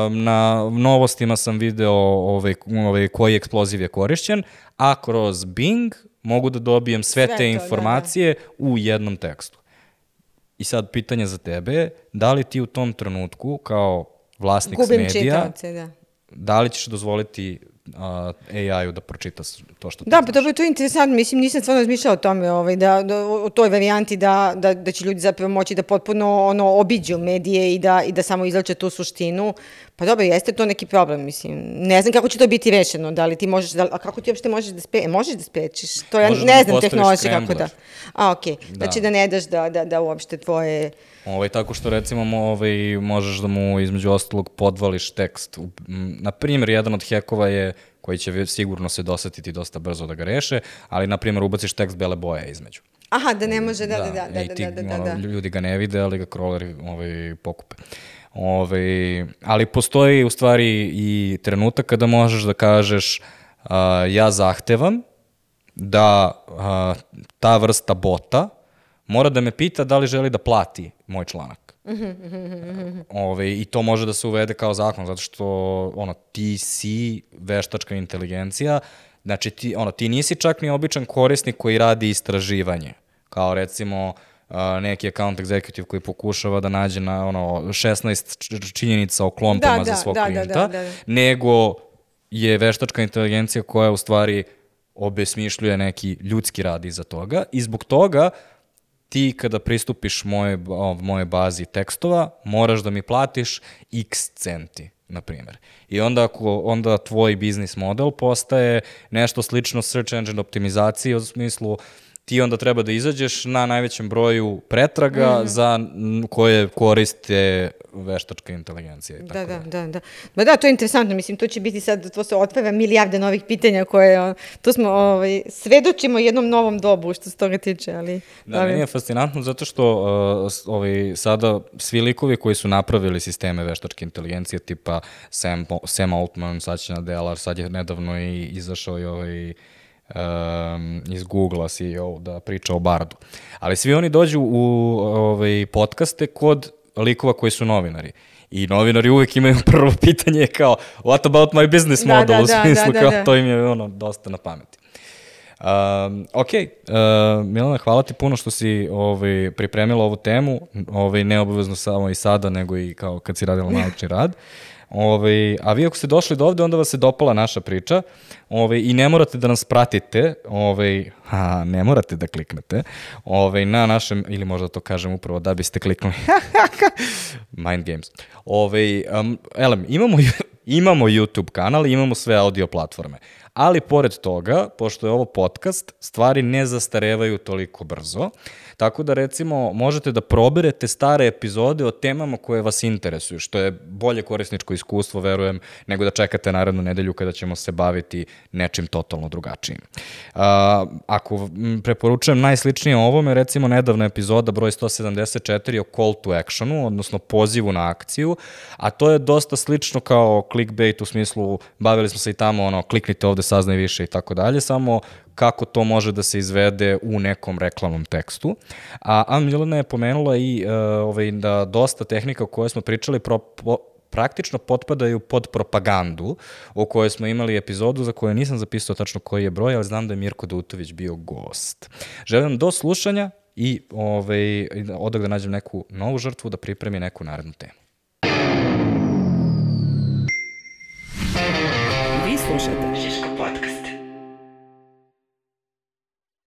na novostima sam video ovaj, ovaj, koji eksploziv je korišćen, a kroz Bing mogu da dobijem sve, sve te to, informacije da, da. u jednom tekstu. I sad pitanje za tebe, da li ti u tom trenutku kao vlasnik Gubim medija, čitavce, da. da li ćeš dozvoliti uh, A I-u da pročita to što ti da, znaš? Pa dobro, to je interesantno, mislim, nisam stvarno razmišljala o tome, ovaj, da, da, o toj varijanti da, da, da će ljudi zapravo moći da potpuno ono, obiđu medije i da, i da samo izlače tu suštinu. Pa dobro, jeste to neki problem, mislim. Ne znam kako će to biti rešeno, da li ti možeš, da, a kako ti uopšte možeš da spe, možeš da sprečiš? To ja možeš ne da znam tehnološki kako da. A, okej. Okay. Znači da. da ne daš da, da, da uopšte tvoje... Ovaj, tako što recimo ovaj, možeš da mu između ostalog podvališ tekst. Na primjer, jedan od hekova je, koji će sigurno se dosetiti dosta brzo da ga reše, ali na primjer ubaciš tekst bele boje između. Aha, da ne može, da, da, da, da, da, ti, da, da, da, da. Ljudi ga ne vide, ali ga crawleri ovaj, pokupe. Ove, ali postoji u stvari i trenutak kada možeš da kažeš uh, ja zahtevam da uh, ta vrsta bota mora da me pita da li želi da plati moj članak. Ove, I to može da se uvede kao zakon, zato što ono, ti si veštačka inteligencija, znači ti, ono, ti nisi čak ni običan korisnik koji radi istraživanje, kao recimo Uh, neki account executive koji pokušava da nađe na ono šesnaest činjenica o klompama da, za svog da, klijenta, da, da, da. nego je veštačka inteligencija koja u stvari obesmišljuje neki ljudski rad iza toga i zbog toga ti kada pristupiš moje, moje bazi tekstova moraš da mi platiš x centi, na primjer. I onda, ako, onda tvoj biznis model postaje nešto slično search engine optimizaciji u smislu ti onda treba da izađeš na najvećem broju pretraga mm. za koje koriste veštačka inteligencija. Da, da, da, da. Ba da, to je interesantno, mislim, to će biti sad, to se otvara milijarde novih pitanja koje, tu smo, ovaj, svedočimo jednom novom dobu što se toga tiče, ali... Da, meni je fascinantno zato što uh, ovaj, sada svi likovi koji su napravili sisteme veštačke inteligencije, tipa Sam, Sam Altman, sad će na dela, sad je nedavno i izašao i ovaj... Um, iz Google-a C E O da priča o Bardu. Ali svi oni dođu u ovaj, podcaste kod likova koji su novinari. I novinari uvek imaju prvo pitanje kao what about my business model? Da, da, u smislu da, da, kao da. To im je ono dosta na pameti. Um, ok, uh, Milana, hvala ti puno što si ovaj, pripremila ovu temu, ovaj, neobavezno samo i sada, nego i kao kad si radila naučni rad. Ove, a vi ako ste došli do ovde, onda vas se dopala naša priča ove, i ne morate da nas pratite, ove, a, ne morate da kliknete ove, na našem, ili možda to kažem upravo da biste kliknuli, Mind Games. Ove, um, elem, imamo, imamo YouTube kanal, imamo sve audio platforme, ali pored toga, pošto je ovo podcast, stvari ne zastarevaju toliko brzo, Tako da recimo možete da proberete stare epizode o temama koje vas interesuju, što je bolje korisničko iskustvo, verujem, nego da čekate narednu nedelju kada ćemo se baviti nečim totalno drugačijim. Uh, ako preporučujem najsličnije ovome, recimo nedavna epizoda broj sto sedamdeset četiri o call to actionu, odnosno pozivu na akciju, a to je dosta slično kao clickbait u smislu, bavili smo se i tamo, ono, kliknite ovde, saznaj više i tako dalje, samo kako to može da se izvede u nekom reklamnom tekstu. A Ana Milena je pomenula i uh, ovaj, da dosta tehnika o kojoj smo pričali pro, po, praktično potpadaju pod propagandu, o kojoj smo imali epizodu za koju nisam zapisao tačno koji je broj, ali znam da je Mirko Dutović bio gost. Želim do slušanja i ovaj, odak da nađem neku novu žrtvu da pripremi neku narednu temu. Vi slušate Žiško podcast.